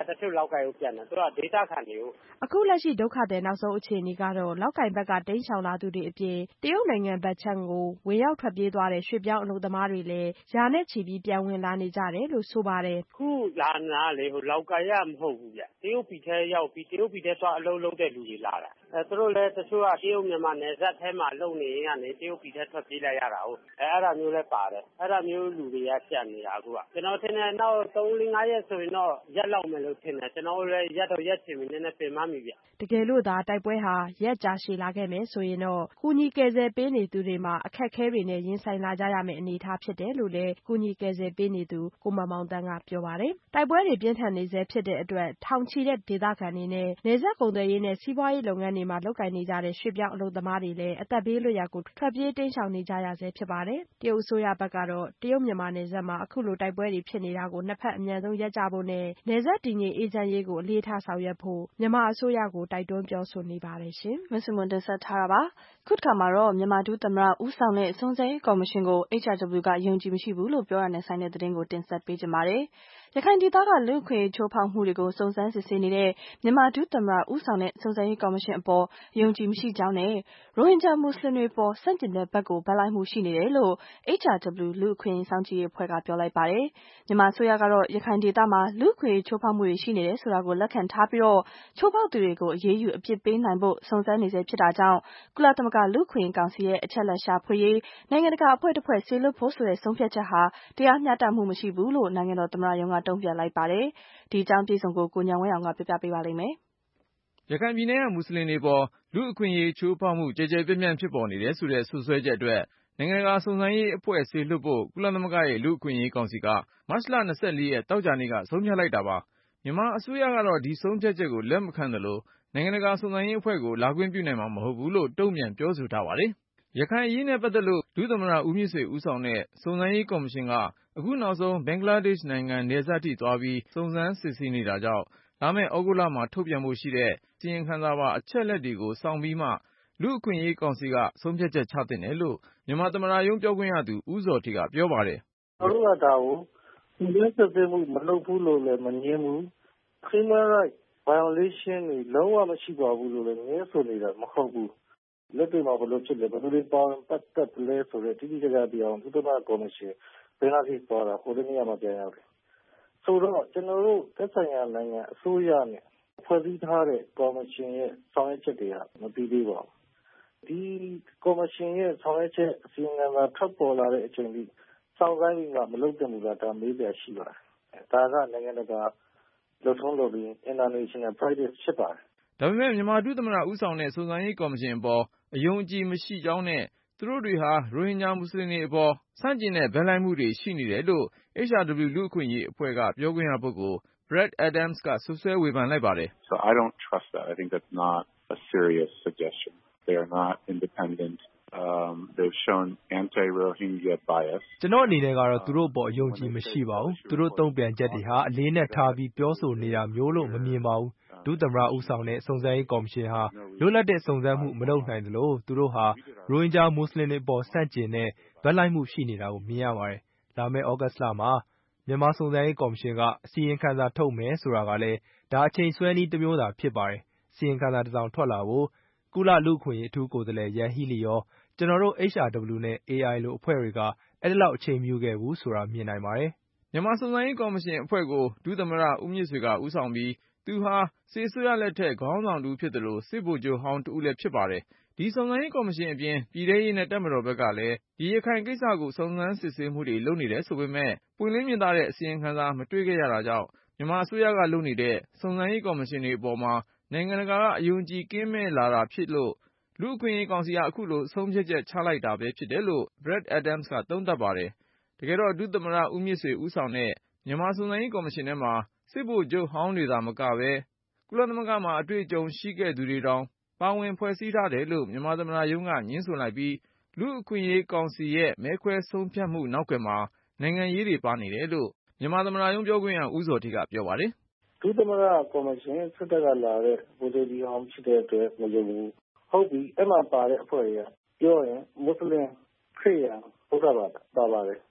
လောက်ကိုက်ကိုပြန်တယ်သူကဒေတာခံတွေကိုအခုလက်ရှိဒုက္ခတဲ့နောက်ဆုံးအခြေအနေကတော့လောက်ကိုင်ဘက်ကတိမ်းရှောင်လာသူတွေအပြင်တရုတ်နိုင်ငံဘက်ချမ်းကိုဝင်ရောက်ထွက်ပြေးသွားတဲ့ရွှေ့ပြောင်းအလုပ်သမားတွေလည်းယာနဲ့ချီပြီးပြန်ဝင်လာနေကြတယ်လို့ဆိုပါတယ်ခုလာနာလေဟိုလောက်ကိုင်ရမဟုတ်ဘူးဗျတရုတ်ပြည်ထဲရောက်ပြီးတရုတ်ပြည်ထဲသွားအလုပ်လုပ်တဲ့လူတွေလာတာအဲသူတို့လည်းတချို့ကတရုတ်မြန်မာနယ်စပ်ထဲမှာလုံနေရင်ကနေတရုတ်ပြည်ထဲထွက်ပြေးလိုက်ရတာဟုတ်အဲအဲ့ဒါမျိုးလည်းပါတယ်အဲ့ဒါမျိုးလူတွေကပြန်နေတာအခုကကျွန်တော်ထင်တယ်နောက်သုံး လေး ငါးရက်ဆိုရင်တော့ရက်လောက်မယ်လို့ထင်တယ်ကျွန်တော်လည်းရက်တော့ရက်ချင်ပြီနည်းနည်းပြင်မှမိဗျတကယ်လို့သာတိုက်ပွဲဟာရက်ကြာရှည်လာခဲ့မယ်ဆိုရင်တော့ကူညီကယ်ဆယ်ပေးနေသူတွေမှာအခက်အခဲတွေနဲ့ရင်ဆိုင်လာကြရမယ့်အနေအထားဖြစ်တယ်လို့လည်းကူညီကယ်ဆယ်ပေးနေသူကိုမောင်မောင်တန်းကပြောပါတယ်တိုက်ပွဲတွေပြင်းထန်နေဆဲဖြစ်တဲ့အတွက်ထောင်ချီတဲ့ဒေသခံတွေနဲ့နယ်စပ်ကုန်သွယ်ရေးနဲ့စီးပွားရေးလုပ်ငန်းတွေမှာလုပ်ကိုင်နေကြတဲ့ရွှေ့ပြောင်းအလုပ်သမားတွေလည်းအသက်ဘေးလွတ်ရာကိုထွက်ပြေးတိမ်းရှောင်နေကြရဆဲဖြစ်ပါတယ်တရုတ်အစိုးရဘက်ကတော့တရုတ်မြန်မာနယ်စပ်မှာအခုလိုတိုက်ပွဲတွေဖြစ်နေတာကိုနှစ်ဖက်အမြန်ဆုံးရပ်ကြဖို့နဲ့နယ်စပ်တည်ငြိမ်အေးချမ်းရေးကိုအလေးထားဆောင်ရွက်ဖို့မြန်မာအစိုးရကိုတိုက်တွန်းပြောဆိုနေပါတယ်ရှင်မဆုမွန်တင်ဆက်ထားတာပါခုတစ်ခါမှာတော့မြန်မာဒုသမ္မတဦးဆောင်တဲ့စုံစမ်းရေးကော်မရှင်ကို H R W ကယုံကြည်မရှိဘူးလို့ပြောရတဲ့ဆိုင်တဲ့သတင်းကိုတင်ဆက်ပေးကြပါမယ်ရခိုင်ဒေသကလူ့အခွင့်အရေးချိုးဖောက်မှုတွေကိုစုံစမ်းစစ်ဆေးနေတဲ့မြန်မာဒုသမ္မတဦးဆောင်တဲ့စုံစမ်းရေးကော်မရှင်အပေါ်ယုံကြည်မရှိကြောင်းနဲ့ရိုဟင်ဂျာမွတ်စလင်တွေပေါ်ဆန့်ကျင်တဲ့ဘက်ကိုဘက်လိုက်မှုရှိနေတယ်လို့ H R W လူ့အခွင့်အရေးစောင့်ကြည့်ရေးအဖွဲ့ကပြောလိုက်ပါတယ်မြန်မာအစိုးရကတော့ရခိုင်ဒေသမှာလူ့အခွင့်အရေးချိုးဖောက်မှုတွေရှိနေတယ်ဆိုတာကိုလက်ခံထားပြီးတော့ချိုးဖောက်သူတွေကိုအရေးယူအပြစ်ပေးနိုင်ဖို့စုံစမ်းနေဆဲဖြစ်တာကြောင့်ကုလသမဂ္ဂလူ့အခွင့်အရေးကောင်စီရဲ့အချက်အလက်ရှာဖွေရေးနိုင်ငံတကာအဖွဲ့တစ်ဖွဲ့စေလွှတ်ဖို့ဆိုတဲ့ဆုံးဖြတ်ချက်ဟာတရားမျှတမှုမရှိဘူးလို့နိုင်ငံတော်သမ္မတရုံးကတုံ့ပြန်လိုက်ပါတယ်။ဒီအကြောင်းပြည်စုံကိုကိုဉာဏ်ဝင်းအောင်ကပြောပြပေးပါလိမ့်မယ်။ရခိုင်ပြည်နယ်ကမွတ်စလင်တွေပေါ်လူ့အခွင့်အရေးချိုးဖောက်မှုကြဲကြဲပြန့်ပြန့်ဖြစ်ပေါ်နေတယ်ဆိုတဲ့စွပ်စွဲချက်အတွက်နိုင်ငံတကာစုံစမ်းရေးအဖွဲ့စေလွှတ်ဖို့ကုလသမဂ္ဂရဲ့လူ့အခွင့်အရေးကောင်စီကမတ်လ၂၄ရက်သောကြာနေ့ကဆုံးဖြတ်လိုက်တာပါ။မြန်မာအစိုးရကတော့ဒီဆုံးဖြတ်ချက်ကိုလက်မခံသလိုနိုင်ငံတကာစုံစမ်းရေးအဖွဲ့ကိုလာခွင့်ပြုနိုင်မှာမဟုတ်ဘူးလို့တုံ့ပြန်ပြောဆိုထားပါတယ်။ရခိုင်အရေးနဲ့ပတ်သက်လို့ဒုသမ္မတဦးမြင့်ဆွေဦးဆောင်တဲ့စုံစမ်းရေးကော်မရှင်ကအခုနောက်ဆုံးဘင်္ဂလားဒေ့ရှ်နိုင်ငံနယ်စပ်ထိသွားပြီးစုံစမ်းစစ်ဆေးနေတာကြောင့်လာမယ့်သြဂုတ်လမှာထုတ်ပြန်ဖို့ရှိတဲ့အစီရင်ခံစာပါအချက်အလက်တွေကိုစောင့်ပြီးမှလူ့အခွင့်အရေးကောင်စီကဆုံးဖြတ်ချက်ချသင့်တယ်လို့မြန်မာသမ္မတရုံးပြောခွင့်ရသူဦးဇော်ဌေးကပြောပါတယ်။“ကျွန်တော်တို့ကဒါကိုဒီလိုစစ်ဆေးမှုမလုပ်ဘူးလို့လည်းမငြင်းဘူး။ Human Rights Violation တွေလုံးဝမရှိပါဘူးလို့လည်းငြင်းဆိုနေတာမဟုတ်ဘူး။လက်တွေ့မှာဘယ်လိုဖြစ်လဲဘယ်သူတွေပါဝင်ပတ်သက်လဲဆိုတဲ့တိတိကျကျသိအောင်ဒုသမ္မတကော်မရှင်ဘင်္ဂလားဒေ့ရှ်သွားတာဟိုတနေ့ကမှပြန်ရောက်တယ်။ဆိုတော့ကျွန်တော်တို့သက်ဆိုင်ရာနိုင်ငံအစိုးရနဲ့ဖွဲ့စည်းထားတဲ့ကော်မရှင်ရဲ့ဆောင်ရွက်ချက်တွေကမပြီးသေးပါဘူး။ဒီကော်မရှင်ရဲ့ဆောင်ရွက်ချက်အစီအမံသာထွက်ပေါ်လာတဲ့အချိန်ထိစောင့်ဆိုင်းပြီးမှမလုပ်တဲ့မူကဒါမေးပြရှိပါတယ်။ဒါကနိုင်ငံတကာလုပ်ထုံးလုပ်ပြီး international practice ဖြစ်ပါတယ်။ဒါပေမဲ့မြန်မာဒုသမ္မတဦးဆောင်တဲ့စုံစမ်းရေးကော်မရှင်အပေါ်အယုံအကြည်မရှိကြောင်းနဲ့သူတို့တွေဟာရိုဟင်ဂျာမွတ်စလင်တွေအပေါ်ဆန့်ကျင်တဲ့ဘက်လိုက်မှုတွေရှိနေတယ်လို့ H R W လူ့အခွင့်အရေးအဖွဲ့ကပြောခွင့်ရပုဂ္ဂိုလ် Brad Adams ကစွပ်စွဲဝေဖန်လိုက်ပါတယ်။ “So I don't trust that. I think that's not a serious suggestion. They are not independent. Um, they've shown anti-Rohingya bias. ကျွန်တော်အနေနဲ့ကတော့သူတို့အပေါ်အယုံကြည်မရှိပါဘူး။သူတို့တုံ့ပြန်ချက်တွေဟာအလေးနဲ့ထားပြီးပြောဆိုနေတာမျိုးလို့မမြင်ပါဘူး။ဒုသမ္မတဦးဆောင်တဲ့စုံစမ်းရေးကော်မရှင်ဟာလွတ်လပ်တဲ့စုံစမ်းမှုမလုပ်နိုင်သလိုသူတို့ဟာရိုဟင်ဂျာမွတ်စလင်တွေအပေါ်ဆန့်ကျင်တဲ့ဘက်လိုက်မှုရှိနေတာကိုမြင်ရပါတယ်။လာမယ့်သြဂုတ်လမှာမြန်မာစုံစမ်းရေးကော်မရှင်ကအစီရင်ခံစာထုတ်မယ်ဆိုတာကလည်းဒါအချိန်ဆွဲနည်းတစ်မျိုးသာဖြစ်ပါတယ်။အစီရင်ခံစာတစ်စောင်ထွက်လာဖို့ကုလလူ့အခွင့်အရေးအထူးကိုယ်စားလှယ်ယန်ဟီးလီရောကျွန်တော်တို့ H R W နဲ့ A I လိုအဖွဲ့တွေကအဲ့ဒီလောက်အချိန်မယူခဲ့ဘူးဆိုတာမြင်နိုင်ပါတယ်။”မြန်မာစုံစမ်းရေးကော်မရှင်အဖွဲ့ကိုဒုသမ္မတဦးမြင့်ဆွေကဦးဆောင်ပြီးသူဟာစစ်အစိုးရလက်ထက်ခေါင်းဆောင်တစ်ဦးဖြစ်သလိုစစ်ဗိုလ်ချုပ်ဟောင်းတစ်ဦးလည်းဖြစ်ပါတယ်။ဒီစုံစမ်းရေးကော်မရှင်အပြင်ပြည်ထဲရေးနဲ့တပ်မတော်ဘက်ကလည်းဒီရခိုင်ကိစ္စကိုစုံစမ်းစစ်ဆေးမှုတွေလုပ်နေတယ်ဆိုပေမဲ့ပွင့်လင်းမြင်သာတဲ့အစီရင်ခံစာမတွေ့ခဲ့ရတာကြောင့်မြန်မာအစိုးရကလုပ်နေတဲ့စုံစမ်းရေးကော်မရှင်တွေအပေါ်မှာနိုင်ငံတကာကအယုံကြည်ကင်းမဲ့လာတာဖြစ်လို့လူ့အခွင့်အရေးကောင်စီကအခုလိုဆုံးဖြတ်ချက်ချလိုက်တာပဲဖြစ်တယ်လို့ Brad Adams ကသုံးသပ်ပါတယ်။တကယ်တော့ဒုသမ္မတဦးမြင့်ဆွေဦးဆောင်တဲ့မြန်မာစုံစမ်းရေးကော်မရှင်ထဲမှာစစ်ဗိုလ်ချုပ်ဟောင်းတွေသာမကပဲကုလသမဂ္ဂမှာအတွေ့အကြုံရှိခဲ့သူတွေတောင်ပါဝင်ဖွဲ့စည်းထားတယ်လို့မြန်မာသမ္မတရုံးကငြင်းဆိုလိုက်ပြီးလူ့အခွင့်အရေးကောင်စီရဲ့မဲခွဲဆုံးဖြတ်မှုနောက်ကွယ်မှာနိုင်ငံရေးတွေပါနေတယ်လို့မြန်မာသမ္မတရုံးပြောခွင့်ရဦးဇော်ဌေးကပြောပါတယ်။“ဒုသမ္မတကော်မရှင်စစ်တပ်ကလာတဲ့ဗိုလ်ချုပ်ကြီးဟောင်းဖြစ်တဲ့အတွက်မယုံဘူး။ဟုတ်ပြီအဲ့မှာပါတဲ့အဖွဲ့တွေကပြောရင်မွတ်စလင်ခရစ်ယာန်ဗုဒ္ဓဘာသာပါပါတယ်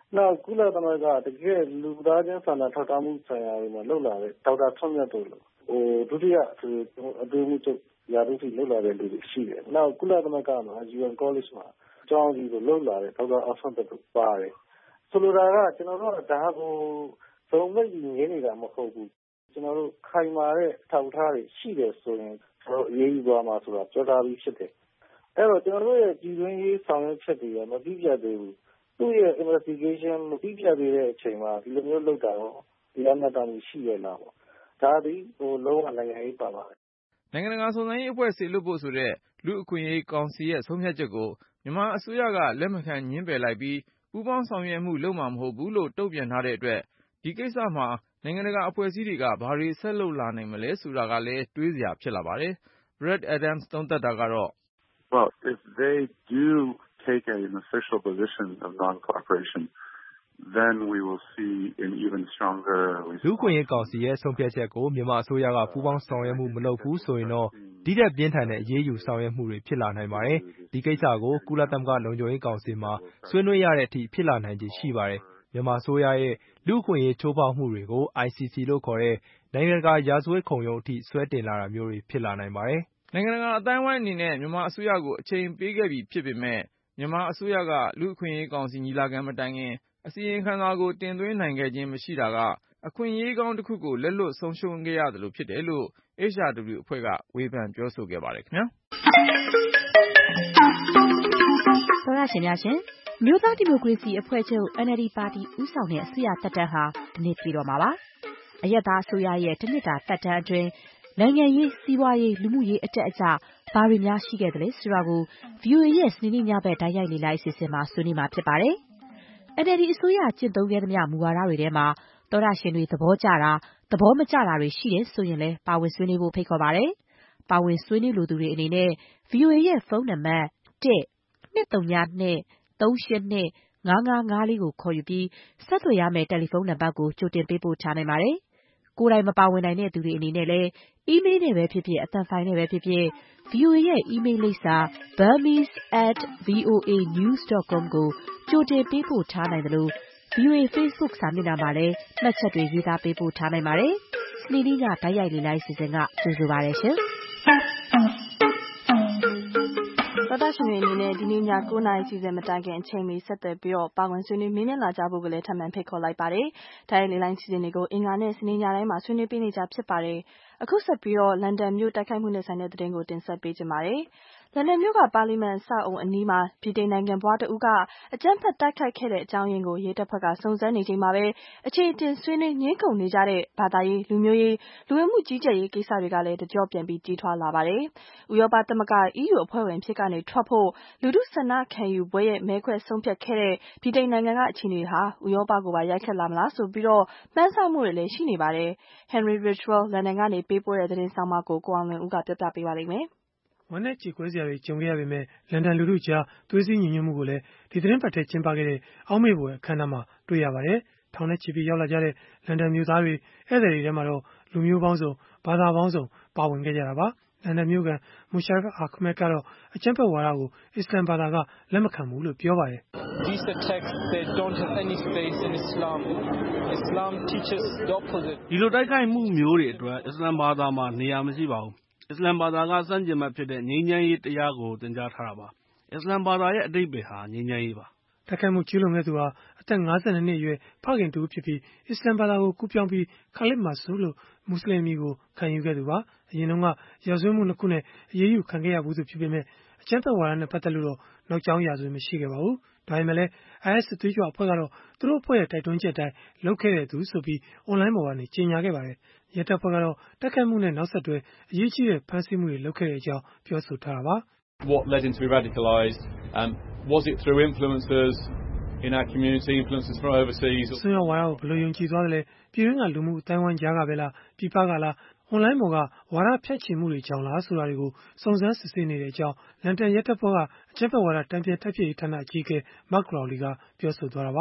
နောက်ကုလသမဂ္ဂတကယ်လူသားချင်းစာနာထောက်ထားမှုဆိုင်ရာတွေမှာလှုပ်လာတဲ့ဒေါက်တာထွန်းမြတ်တို့လိုဟိုဒုတိယအတွင်းမှုချုပ်ရာထူးထိလှုပ်လာတဲ့လူတွေရှိတယ်။နောက်ကုလသမဂ္ဂမှာ ယူ အန် College မှာအကြောင်းကြီးကိုလှုပ်လာတဲ့ဒေါက်တာအောင်ဆန်းတို့ပါတယ်။ဆိုလိုတာကကျွန်တော်တို့ကဒါကိုသုံးမဲ့ရင်းနေတာမဟုတ်ဘူး။ကျွန်တော်တို့ခိုင်မာတဲ့ထောက်ထားတွေရှိတယ်ဆိုရင်ကျွန်တော်အရေးကြီးသွားမှာဆိုတာပြောထားပြီးဖြစ်တယ်။အဲ့တော့ကျွန်တော်တို့ရဲ့ပြည်တွင်းရေးဆောင်ရွက်ချက်တွေကမပြီးပြတ်သေးဘူး။သူ့ရဲ့ investigation မပြီးပြတ်သေးတဲ့အချိန်မှာဒီလိုမျိုးလုပ်တာတော့ဒီအမှတ်တမ်းရှိရလားပေါ့။ဒါသည်ဟိုလုံးဝနိုင်ငံရေးပါပါတယ်။နိုင်ငံတကာစုံစမ်းရေးအဖွဲ့စေလွှတ်ဖို့ဆိုတဲ့လူ့အခွင့်အရေးကောင်စီရဲ့ဆုံးဖြတ်ချက်ကိုမြန်မာအစိုးရကလက်မခံငြင်းပယ်လိုက်ပြီးပူးပေါင်းဆောင်ရွက်မှုလုပ်မှာမဟုတ်ဘူးလို့တုံ့ပြန်ထားတဲ့အတွက်ဒီကိစ္စမှာနိုင်ငံတကာအဖွဲ့အစည်းတွေကဘာတွေဆက်လုပ်လာနိုင်မလဲဆိုတာကလည်းတွေးစရာဖြစ်လာပါတယ်။ Brad Adams သုံးသပ်တာကတော့ Well, if they do take an official position of non-cooperation, then we will see an even stronger response. လူ့အခွင့်အရေးကောင်စီရဲ့ဆုံးဖြတ်ချက်ကိုမြန်မာအစိုးရကပူးပေါင်းဆောင်ရွက်မှုမလုပ်ဘူးဆိုရင်တော့ဒီထက်ပြင်းထန်တဲ့အရေးယူဆောင်ရွက်မှုတွေဖြစ်လာနိုင်ပါတယ်။ဒီကိစ္စကိုကုလသမဂ္ဂလုံခြုံရေးကောင်စီမှာဆွေးနွေးရတဲ့အထိဖြစ်လာနိုင်ခြေရှိပါတယ်။မြန်မာအစိုးရရဲ့လူ့အခွင့်အရေးချိုးဖောက်မှုတွေကို I C C လို့ခေါ်တဲ့နိုင်ငံတကာရာဇဝတ်ခုံရုံးအထိဆွဲတင်လာတာမျိုးတွေဖြစ်လာနိုင်ပါတယ်။နိုင်ငံတကာအတိုင်းအဝိုင်းအနေနဲ့မြန်မာအစိုးရကိုအချိန်ပေးခဲ့ပြီဖြစ်ပေမဲ့မြန်မာအစိုးရကလူ့အခွင့်အရေးကောင်စီညီလာခံမတိုင်ခင်အစီရင်ခံစာကိုတင်သွင်းနိုင်ခဲ့ခြင်းမရှိတာကအခွင့်အရေးကောင်းတစ်ခုကိုလက်လွတ်ဆုံးရှုံးခဲ့ရတယ်လို့ဖြစ်တယ်လို့ H R W အဖွဲ့ကဝေဖန်ပြောဆိုခဲ့ပါတယ်ခင်ဗျာသောရရှင်များရှင်မြို့သားဒီမိုကရေစီအဖွဲ့ချုပ် N L D ပါတီဦးဆောင်တဲ့အစိုးရတပ်တန်းဟာဒီနေ့ပြည်တော်မှာပါအရက်သားအစိုးရရဲ့တနှစ်တာတပ်တန်းအတွင်းနိုင်ငံရေးစီးပွားရေးလူမှုရေးအတက်အကျဘာတွေများရှိခဲ့သလဲဆိုတာကို V O A ရဲ့စနေနေ့ညဘက်တိုက်ရိုက်လေ့လာအစီအစဉ်မှာဆွေးနွေးမှာဖြစ်ပါတယ်။ N L D အစိုးရကျင့်သုံးခဲ့သမျှမူဝါဒတွေထဲမှာသောရရှင်တွေသဘောကျတာသဘောမကျတာတွေရှိတယ်ဆိုရင်လည်းပါဝင်ဆွေးနွေးဖို့ဖိတ်ခေါ်ပါတယ်။ပါဝင်ဆွေးနွေးလိုသူတွေအနေနဲ့ V O A ရဲ့ဖုန်းနံပါတ် one two two two three eight two five five fiveကိုခေါ်ယူပြီးဆက်သွယ်ရမယ့်တယ်လီဖုန်းနံပါတ်ကိုကြိုတင်ပေးပို့ထားနိုင်ပါတယ်။ကိုယ်တိုင်မပါဝင်နိုင်တဲ့သူတွေအနေနဲ့လည်းအီးမေးလ်နဲ့ပဲဖြစ်ဖြစ်အသံဖိုင်နဲ့ပဲဖြစ်ဖြစ် V O A ရဲ့အီးမေးလ်လိပ်စာ burmese at voa news dot com ကိုကြိုတင်ပေးပို့ထားနိုင်တယ်လို့ V O A Facebook စာမျက်နှာမှာလည်းမှတ်ချက်တွေရေးသားပေးပို့ထားနိုင်ပါတယ်။စနေနေ့ညတိုက်ရိုက်လေ့လာအစီအစဉ်ကကြိုဆိုပါရရှင်။သောတာရှင်တွေအနေနဲ့ဒီနေ့ညnineနာရီစီစဉ်မတိုင်ခင်အချိန်မီဆက်သွယ်ပြီးတော့ပါဝင်ဆွေးနွေးမြင်းမြန်းလာကြဖို့ကလည်းထပ်မံဖိတ်ခေါ်လိုက်ပါတယ်။ဒါရဲ့လေလိုင်းစီစဉ်တွေကိုအင်္ဂါနဲ့စနေညတိုင်းမှာဆွေးနွေးပေးနေကြဖြစ်ပါတယ်။အခုဆက်ပြီးတော့လန်ဒန်မြို့တိုက်ခိုက်မှုနဲ့ဆိုင်တဲ့သတင်းကိုတင်ဆက်ပေးကြပါမယ်။လန်ဒန်မြို့ကပါလီမန်အဆောက်အုံအနီးမှာဗြိတိန်နိုင်ငံဘွားတဦးကအကြမ်းဖက်တိုက်ခိုက်ခဲ့တဲ့အကြောင်းရင်းကိုရဲတပ်ဖွဲ့ကစုံစမ်းနေချိန်မှာပဲအခြေအတင်ဆွေးနွေးငြင်းခုန်နေကြတဲ့ဘာသာရေးလူမျိုးရေးလူဝင်မှုကြီးကြပ်ရေးကိစ္စတွေကလည်းတကြော့ပြန်ပြီးကြီးထွားလာပါတယ်။ဥရောပသမဂ္ဂ E U အဖွဲ့ဝင်ဖြစ်ကနေထွက်ဖို့လူထုဆန္ဒခံယူပွဲရဲ့မဲခွဲဆုံးဖြတ်ခဲ့တဲ့ဗြိတိန်နိုင်ငံကအခြေအနေဟာဥရောပကိုပါရိုက်ခတ်လာမလားဆိုပြီးတော့မှန်းဆမှုတွေလည်းရှိနေပါတယ်။ Henry Ridgwell လန်ဒန်ကနေပေးပို့တဲ့သတင်းဆောင်မကိုကိုအောင်လွင်ဦးကပြောပြပေးပါလိမ့်မယ်။ဝမ်းနဲ့ကြေကွဲစရာတွေကြုံခဲ့ရပေမဲ့လန်ဒန်လူထုကြားသွေးစည်းညီညွတ်မှုကိုလည်းဒီသတင်းပတ်ထဲကျင်းပခဲ့တဲ့အောက်မေ့ဖွယ်အခမ်းအနားမှာတွေ့ရပါတယ်။ထောင်နဲ့ချီပြီးရောက်လာကြတဲ့လန်ဒန်မြို့သားတွေဧည့်သည်တွေထဲမှာတော့လူမျိုးပေါင်းစုံဘာသာပေါင်းစုံပါဝင်ခဲ့ကြတာပါ။လန်ဒန်မြို့က Musharraf Ahmed ကတော့အကြမ်းဖက်ဝါဒကိုအစ္စလမ်ဘာသာကလက်မခံဘူးလို့ပြောပါတယ်။ These attacks they don't have any space in Islam. Islam teaches the opposite. ဒီလိုတိုက်ခိုက်မှုမျိုးတွေအတွက်အစ္စလမ်ဘာသာမှာနေရာမရှိပါဘူး။အစ္စလမ်ဘာသာကစန့်ကျင်ဘက်ဖြစ်တဲ့ငြိမ်းချမ်းရေးတရားကိုသင်ကြားထားတာပါ။အစ္စလမ်ဘာသာရဲ့အဓိပ္ပာယ်ဟာငြိမ်းချမ်းရေးပါ။တိုက်ခိုက်မှုကျူးလွန်ခဲ့သူဟာအသက်၅၂နှစ်အရွယ်ဖခင်တူဖြစ်ပြီးအစ္စလမ်ဘာသာကိုကူးပြောင်းပြီး Khalid Masood လို့မွတ်စလင်အမည်ကိုခံယူခဲ့သူပါ။အရင်တုန်းကရာဇဝတ်မှုနှစ်ခုနဲ့အရေးယူခံခဲ့ရဘူးသူဖြစ်ပေမဲ့အကြမ်းဖက်ဝါဒနဲ့ပတ်သက်လို့တော့နောက်ကြောင်းရာဇဝင်မရှိခဲ့ပါဘူး။ဒါပေမဲ့လည်း I S စစ်သွေးကြွအဖွဲ့ကတော့သူတို့အဖွဲ့ရဲ့တိုက်တွန်းချက်အတိုင်းလုပ်ခဲ့တဲ့သူဆိုပြီးအွန်လိုင်းပေါ်ကနေကြေညာခဲ့ပါတယ်။ရဲတပ်ဖွဲ့ကတော့တိုက်ခိုက်မှုနဲ့နောက်ဆက်တွဲအရေးကြီးတဲ့ဖမ်းဆီးမှုတွေလုပ်ခဲ့တဲ့အကြောင်းပြောဆိုထားတာပါ။ What led him to be radicalized? Um, was it through influencers in our community, influencers from overseas? ဆွေးနွေးဝါဒကိုဘယ်လိုယုံကြည်သွားသလဲပြည်တွင်းကလူမှုအတိုင်းဝိုင်းကြားကပဲလားပြည်ပကလားအွန်လိုင်းပေါ်ကဝါဒဖြန့်ချီမှုတွေကြောင့်လားဆိုတာတွေကိုစုံစမ်းစစ်ဆေးနေတဲ့အကြောင်းလန်ဒန်ရဲတပ်ဖွဲ့ကအကြမ်းဖက်ဝါဒတံပြန်တိုက်ဖျက်ရေးဌာနအကြီးအကဲ Mark Rowley ကပြောဆိုသွားတာပါ။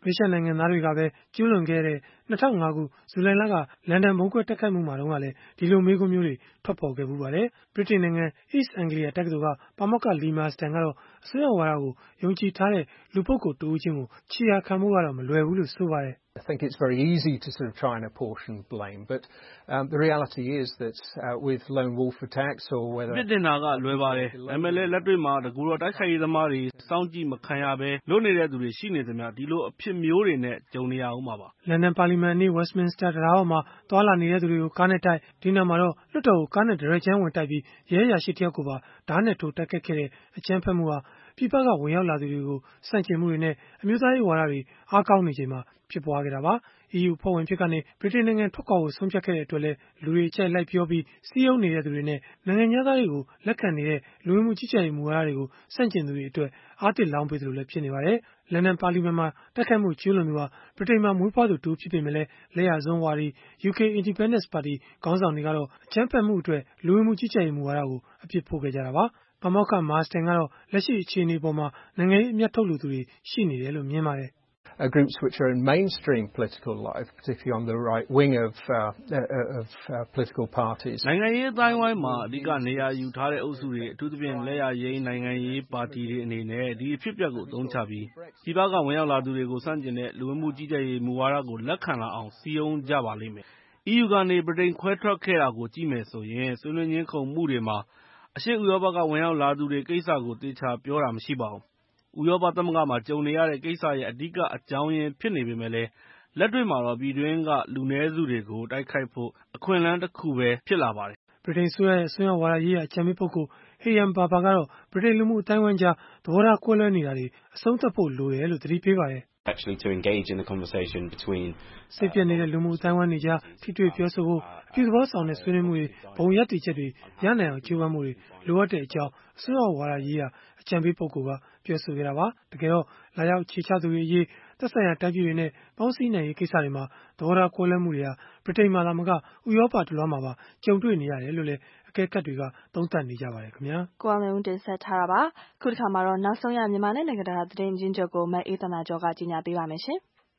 ဗြိတိန်နိုင်ငံသားတွေကပဲကျူးလွန်ခဲ့တဲ့၂၀၀၅ခုဇူလိုင်လကလန်ဒန်ဗုံးခွဲတိုက်ခိုက်မှုမှာတုန်းကလည်းဒီလိုမေးခွန်းမျိုးတွေထွက်ပေါ်ခဲ့ဖူးပါတယ်။ ဗြိတိန်နိုင်ငံ East Anglia တက္ကသိုလ်ကပါမောက္ခ Lee Marsden ကတော့အစွန်းရောက်ဝါဒကိုယုံကြည်ထားတဲ့လူပုဂ္ဂိုလ်တဦးချင်းကိုခြေရာခံဖို့ကတော့မလွယ်ဘူးလို့ဆိုပါတယ်။ I think it's very easy to sort of try and apportion blame, but um, the reality is that uh, with lone wolf attacks or whether ပြစ်တင်တာကလွယ်ပါတယ်။ဒါပေမဲ့လည်းလက်တွေ့မှာတကူတော့တိုက်ခိုက်ရေးသမားတွေစောင့်ကြည့်မခံရဘဲလုပ်နေတဲ့သူတွေရှိနေသမျှဒီလိုအဖြစ်မျိုးတွေနဲ့ကြုံနေရဦးမှာပါ။လန်ဒန်ပါလီမန်အနီး Westminster တံတားအောက်မှာသွားလာနေတဲ့သူတွေကိုကားနဲ့တိုက်ဒီနောက်မှာတော့လွှတ်တော်ကိုကားနဲ့ဒရယ်ချမ်းဝင်တိုက်ပြီးရဲအရာရှိတယောက်ကိုပါဓာတ်နဲ့ထိုးတိုက်ခိုက်ခဲ့တဲ့အကြမ်းဖက်မှုဟာပြည်ပကဝင်ရောက်လာသူတွေကိုစန့်ကျင်မှုတွေနဲ့အမျိုးသားရေးဝါဒတွေအားကောင်းနေချိန်မှာဖြစ်ပွားခဲ့တာပါ။ အီးယူ အဖွဲ့ဝင်ဖြစ်ကနေဗြိတိန်နိုင်ငံထွက်ခွာဖို့ဆုံးဖြတ်ခဲ့တဲ့အတွက်လည်းလူတွေအကြိုက်လိုက်ပြောပြီးစည်းရုံးနေတဲ့သူတွေနဲ့နိုင်ငံခြားသားတွေကိုလက်ခံနေတဲ့လူဝင်မှုကြီးကြပ်ရေးမူဝါဒတွေကိုဆန့်ကျင်သူတွေအတွက်အားသစ်လောင်းပေးသလိုလည်းဖြစ်နေပါတယ်။ လန်ဒန်ပါလီမန်မှာတိုက်ခိုက်မှုကျူးလွန်သူဟာဗြိတိန်မှာမွေးဖွားသူတဦးဖြစ်ပေမဲ့လည်းလက်ယာစွန်းဝါဒီ ယူကေ Independence Party ခေါင်းဆောင်တွေကတော့အကြမ်းဖက်မှုအတွက်လူဝင်မှုကြီးကြပ်ရေးမူဝါဒကိုအပြစ်ဖို့ခဲ့ကြတာပါ။ပါမောက္ခ Marsden ကတော့လက်ရှိအခြေအနေပေါ်မှာနိုင်ငံရေးအမြတ်ထုတ်လိုသူတွေရှိနေတယ်လို့မြင်ပါတယ် Uh, groups which are in mainstream political life, particularly on the right wing of, uh, of uh, political parties. နိုင်ငံရေးအတိုင်းဝိုင်းမှာအဓိကနေရာယူထားတဲ့အုပ်စုတွေအထူးသဖြင့်လက်ရရေးနိုင်ငံရေးပါတီတွေအနေနဲ့ဒီအဖြစ်အပျက်ကိုအသုံးချပြီးပြည်ပကဝင်ရောက်လာသူတွေကိုစန့်ကျင်တဲ့လူဝင်မှုကြီးကြပ်ရေးမူဝါဒကိုလက်ခံလာအောင်စည်းရုံးကြပါလိမ့်မယ်။ အီးယူကနေဗြိတိန်ခွဲထွက်ခဲ့တာကိုကြည့်မယ်ဆိုရင်ဆွေးနွေးငြင်းခုန်မှုတွေမှာအရှေ့ဥရောပကဝင်ရောက်လာသူတွေကိစ္စကိုသေချာပြောတာမရှိပါဘူး။ဥရောပသမဂ္ဂမှာကြုံနေရတဲ့ကိစ္စရဲ့အဓိကအကြောင်းရင်းဖြစ်နေပေမဲ့လည်းလက်တွေ့မှာတော့ပြည်တွင်းကလူနည်းစုတွေကိုတိုက်ခိုက်ဖို့အခွင့်အလမ်းတစ်ခုပဲဖြစ်လာပါတယ်။ဗြိတိန်အစိုးရရဲ့အစွန်းရောက်ဝါဒရေးရာအကြံပေးပုဂ္ဂိုလ် Hayam Barber ကတော့ဗြိတိန်လူမှုအသိုင်းအဝိုင်းကြားသဘောထားကွဲလွဲနေတာတွေအဆုံးသတ်ဖို့လိုတယ်လို့သတိပေးပါတယ်။ Actually to engage in the conversation between စိတ်ပြည့်နေတဲ့လူမှုအတိုင်းအဝိုင်းတွေကြားထိတွေ့ပြောဆိုဖို့အပြုသဘောဆောင်တဲ့ဆွေးနွေးမှုတွေဘုံရပ်တည်ချက်တွေရနိုင်အောင်ကြိုးပမ်းမှုတွေလိုအပ်တဲ့အကြောင်းအစွန်းရောက်ဝါဒရေးရာအကြံပေးပုဂ္ဂိုလ်ကပြောဆိုခဲ့တာပါတကယ်တော့လာရောက်ခြေချသူတွေအရေးသက်ဆိုင်ရာတိုင်းပြည်တွေနဲ့ပေါင်းစည်းနိုင်ရေးကိစ္စတွေမှာသဘောထားကွဲလွဲမှုတွေဟာဗြိတိန်မှာသာမကဥရောပတလွှားမှာပါကြုံတွေ့နေရတယ်လို့လည်းအကဲခတ်တွေကသုံးသပ်နေကြပါတယ်ခင်ဗျာကိုအောင်လွင်ဦးတင်ဆက်ထားတာပါခုတစ်ခါမှာတော့နောက်ဆုံးရမြန်မာနဲ့နိုင်ငံတကာသတင်းချင်းချုပ်ကိုမအေးသနာကျော်ကကြီးညာပေးပါမယ်ရှင်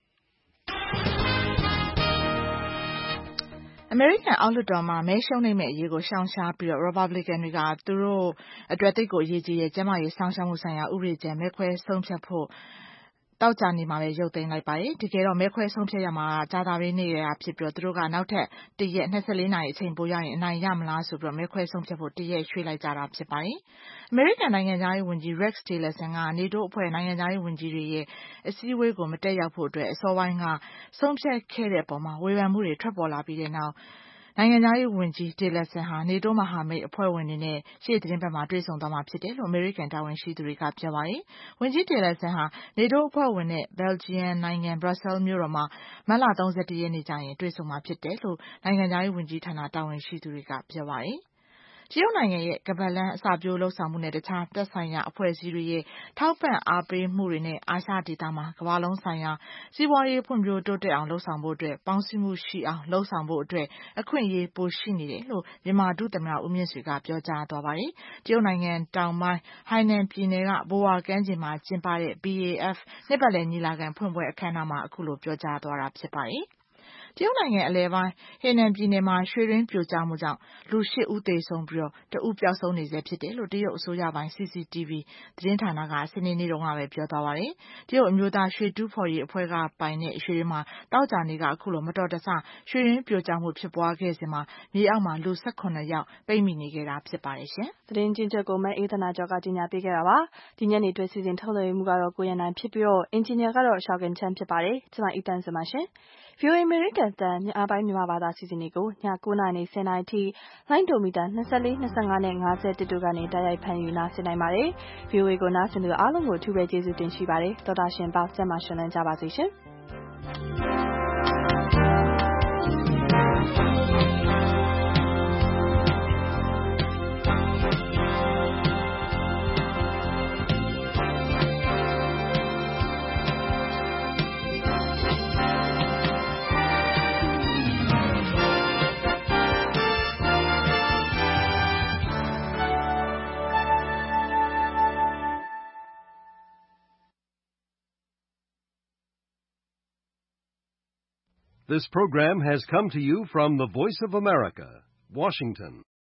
အမေရိကန်အောက်လွှတ်တော်မှာမဲရှုံးနိမ့်မဲ့အရေးကိုရှောင်ရှားပြီးတော့ Republican တွေကသူတို့အတွက်တိတ်ကိုအရေးကြီးတဲ့ကျန်းမာရေးစောင့်ရှောက်မှုဆိုင်ရာဥပဒေကြမ်းမဲခွဲဆုံးဖြတ်ဖို့တောက်ကြနေမှာပဲရုပ်သိမ်းလိုက်ပါတယ်တကယ်တော့မဲခွဲဆုံးဖြတ်ရမှာကြာသပတေးနေ့ရာဖြစ်ပြီးတော့သူတို့ကနောက်ထပ်တရက်၂၄နာရီအချိန်ပိုရရင်အနိုင်ရမလားဆိုပြီးတော့မဲခွဲဆုံးဖြတ်ဖို့တရက်ရွှေ့လိုက်ကြတာဖြစ်ပါတယ်အမေရိကန်နိုင်ငံသားရေးဝန်ကြီး Rex Tillerson က NATO အဖွဲ့နိုင်ငံသားရေးဝန်ကြီးတွေရဲ့အစည်းအဝေးကိုမတက်ရောက်ဖို့အတွက်အစောပိုင်းကဆုံးဖြတ်ခဲ့တဲ့အပေါ်မှာဝေဖန်မှုတွေထွက်ပေါ်လာပြီးတဲ့နောက်နိုင်ငံသားရေးဝန်ကြီး Tillerson ဟာ NATO မဟာမိတ်အဖွဲ့ဝင်တွေနဲ့ရှေ့သတင်းပတ်မှာတွေ့ဆုံသွားမှာဖြစ်တယ်လို့အမေရိကန်တာဝန်ရှိသူတွေကပြောပါတယ်။ဝန်ကြီး Tillerson ဟာ NATO အဖွဲ့ဝင်နဲ့ Belgium နိုင်ငံ Brussels မြို့တော်မှာမတ်လ၃၁ရက်နေ့ကျရင်တွေ့ဆုံမှာဖြစ်တယ်လို့နိုင်ငံသားရေးဝန်ကြီးဌာနတာဝန်ရှိသူတွေကပြောပါတယ်။တရုတ်နိုင်ငံရဲ့ကမ္ဘာ့လမ်းအစပျိုးလုပ်ဆောင်မှုနဲ့တခြားသက်ဆိုင်ရာအဖွဲ့အစည်းတွေရဲ့ထောက်ပံ့အားပေးမှုတွေနဲ့အာရှဒေသမှာကမ္ဘာလုံးဆိုင်ရာစီးပွားရေးဖွံ့ဖြိုးတိုးတက်အောင်လုပ်ဆောင်ဖို့အတွက်ပေါင်းစည်းမှုရှိအောင်လုပ်ဆောင်ဖို့အတွက်အခွင့်အရေးပိုရှိနေတယ်လို့မြန်မာဒုသမ္မတဦးမြင့်ဆွေကပြောကြားသွားပါတယ်။တရုတ်နိုင်ငံတောင်ပိုင်းဟိုင်နန်ပြည်နယ်ကဘိုဝါကမ်းခြေမှာကျင်းပတဲ့ B A F နှစ်ပတ်လည်ညီလာခံဖွင့်ပွဲအခမ်းအနားမှာအခုလိုပြောကြားသွားတာဖြစ်ပါတယ်။တရုတ်နိုင်ငံအလယ်ပိုင်းဟေနန်ပြည်နယ်မှာရွှေတွင်းပြိုကျမှုကြောင့်လူ၈ဦးသေဆုံးပြီးတော့တဦးပျောက်ဆုံးနေဆဲဖြစ်တယ်လို့တရုတ်အစိုးရပိုင်း C C T V သတင်းဌာနကစနေနေ့တုန်းကပဲပြောသွားပါတယ်။တရုတ်အမျိုးသားရွှေတူးဖော်ရေးအဖွဲ့ကပိုင်တဲ့ရွှေတွေမှာတောက်ကြနေကအခုလိုမတော်တဆရွှေတွင်းပြိုကျမှုဖြစ်ပွားခဲ့စဉ်မှာမြေအောက်မှာလူ၁၇ယောက်ပိတ်မိနေခဲ့တာဖြစ်ပါတယ်ရှင်။သတင်းချင်းချုပ်ကိုမအေးသနာကျော်ကကြီးညာပေးခဲ့တာပါ။ဒီညနေတွေ့စီစဉ်ထုတ်လွှင့်မှုကတော့ကိုရန်နိုင်ဖြစ်ပြီးတော့အင်ဂျင်နီယာကတော့ရှောက်ကန်ချမ်းဖြစ်ပါတယ်။ကျွန်မအီတန်စပါရှင်။ V O A အမေရိကန်အသံမြန်မာပိုင်းမြန်မာဘာသာစီစဉ်တွေကိုည၉နာရီ၁၀နာရီထိလိုင်းဒိုမီတာ၂၄၊၂၅နဲ့၅၁တို့ကနေတိုက်ရိုက်ဖန်ယူနာဆင်နိုင်ပါတယ်။ V O A ကိုနားဆင်သူအားလုံးကိုအထူးပဲကျေးဇူးတင်ရှိပါတယ်။သောတာရှင်ပေါက်ဆက်မှရှင်လန်းကြပါစေရှင်။ This program has come to you from the Voice of America, Washington.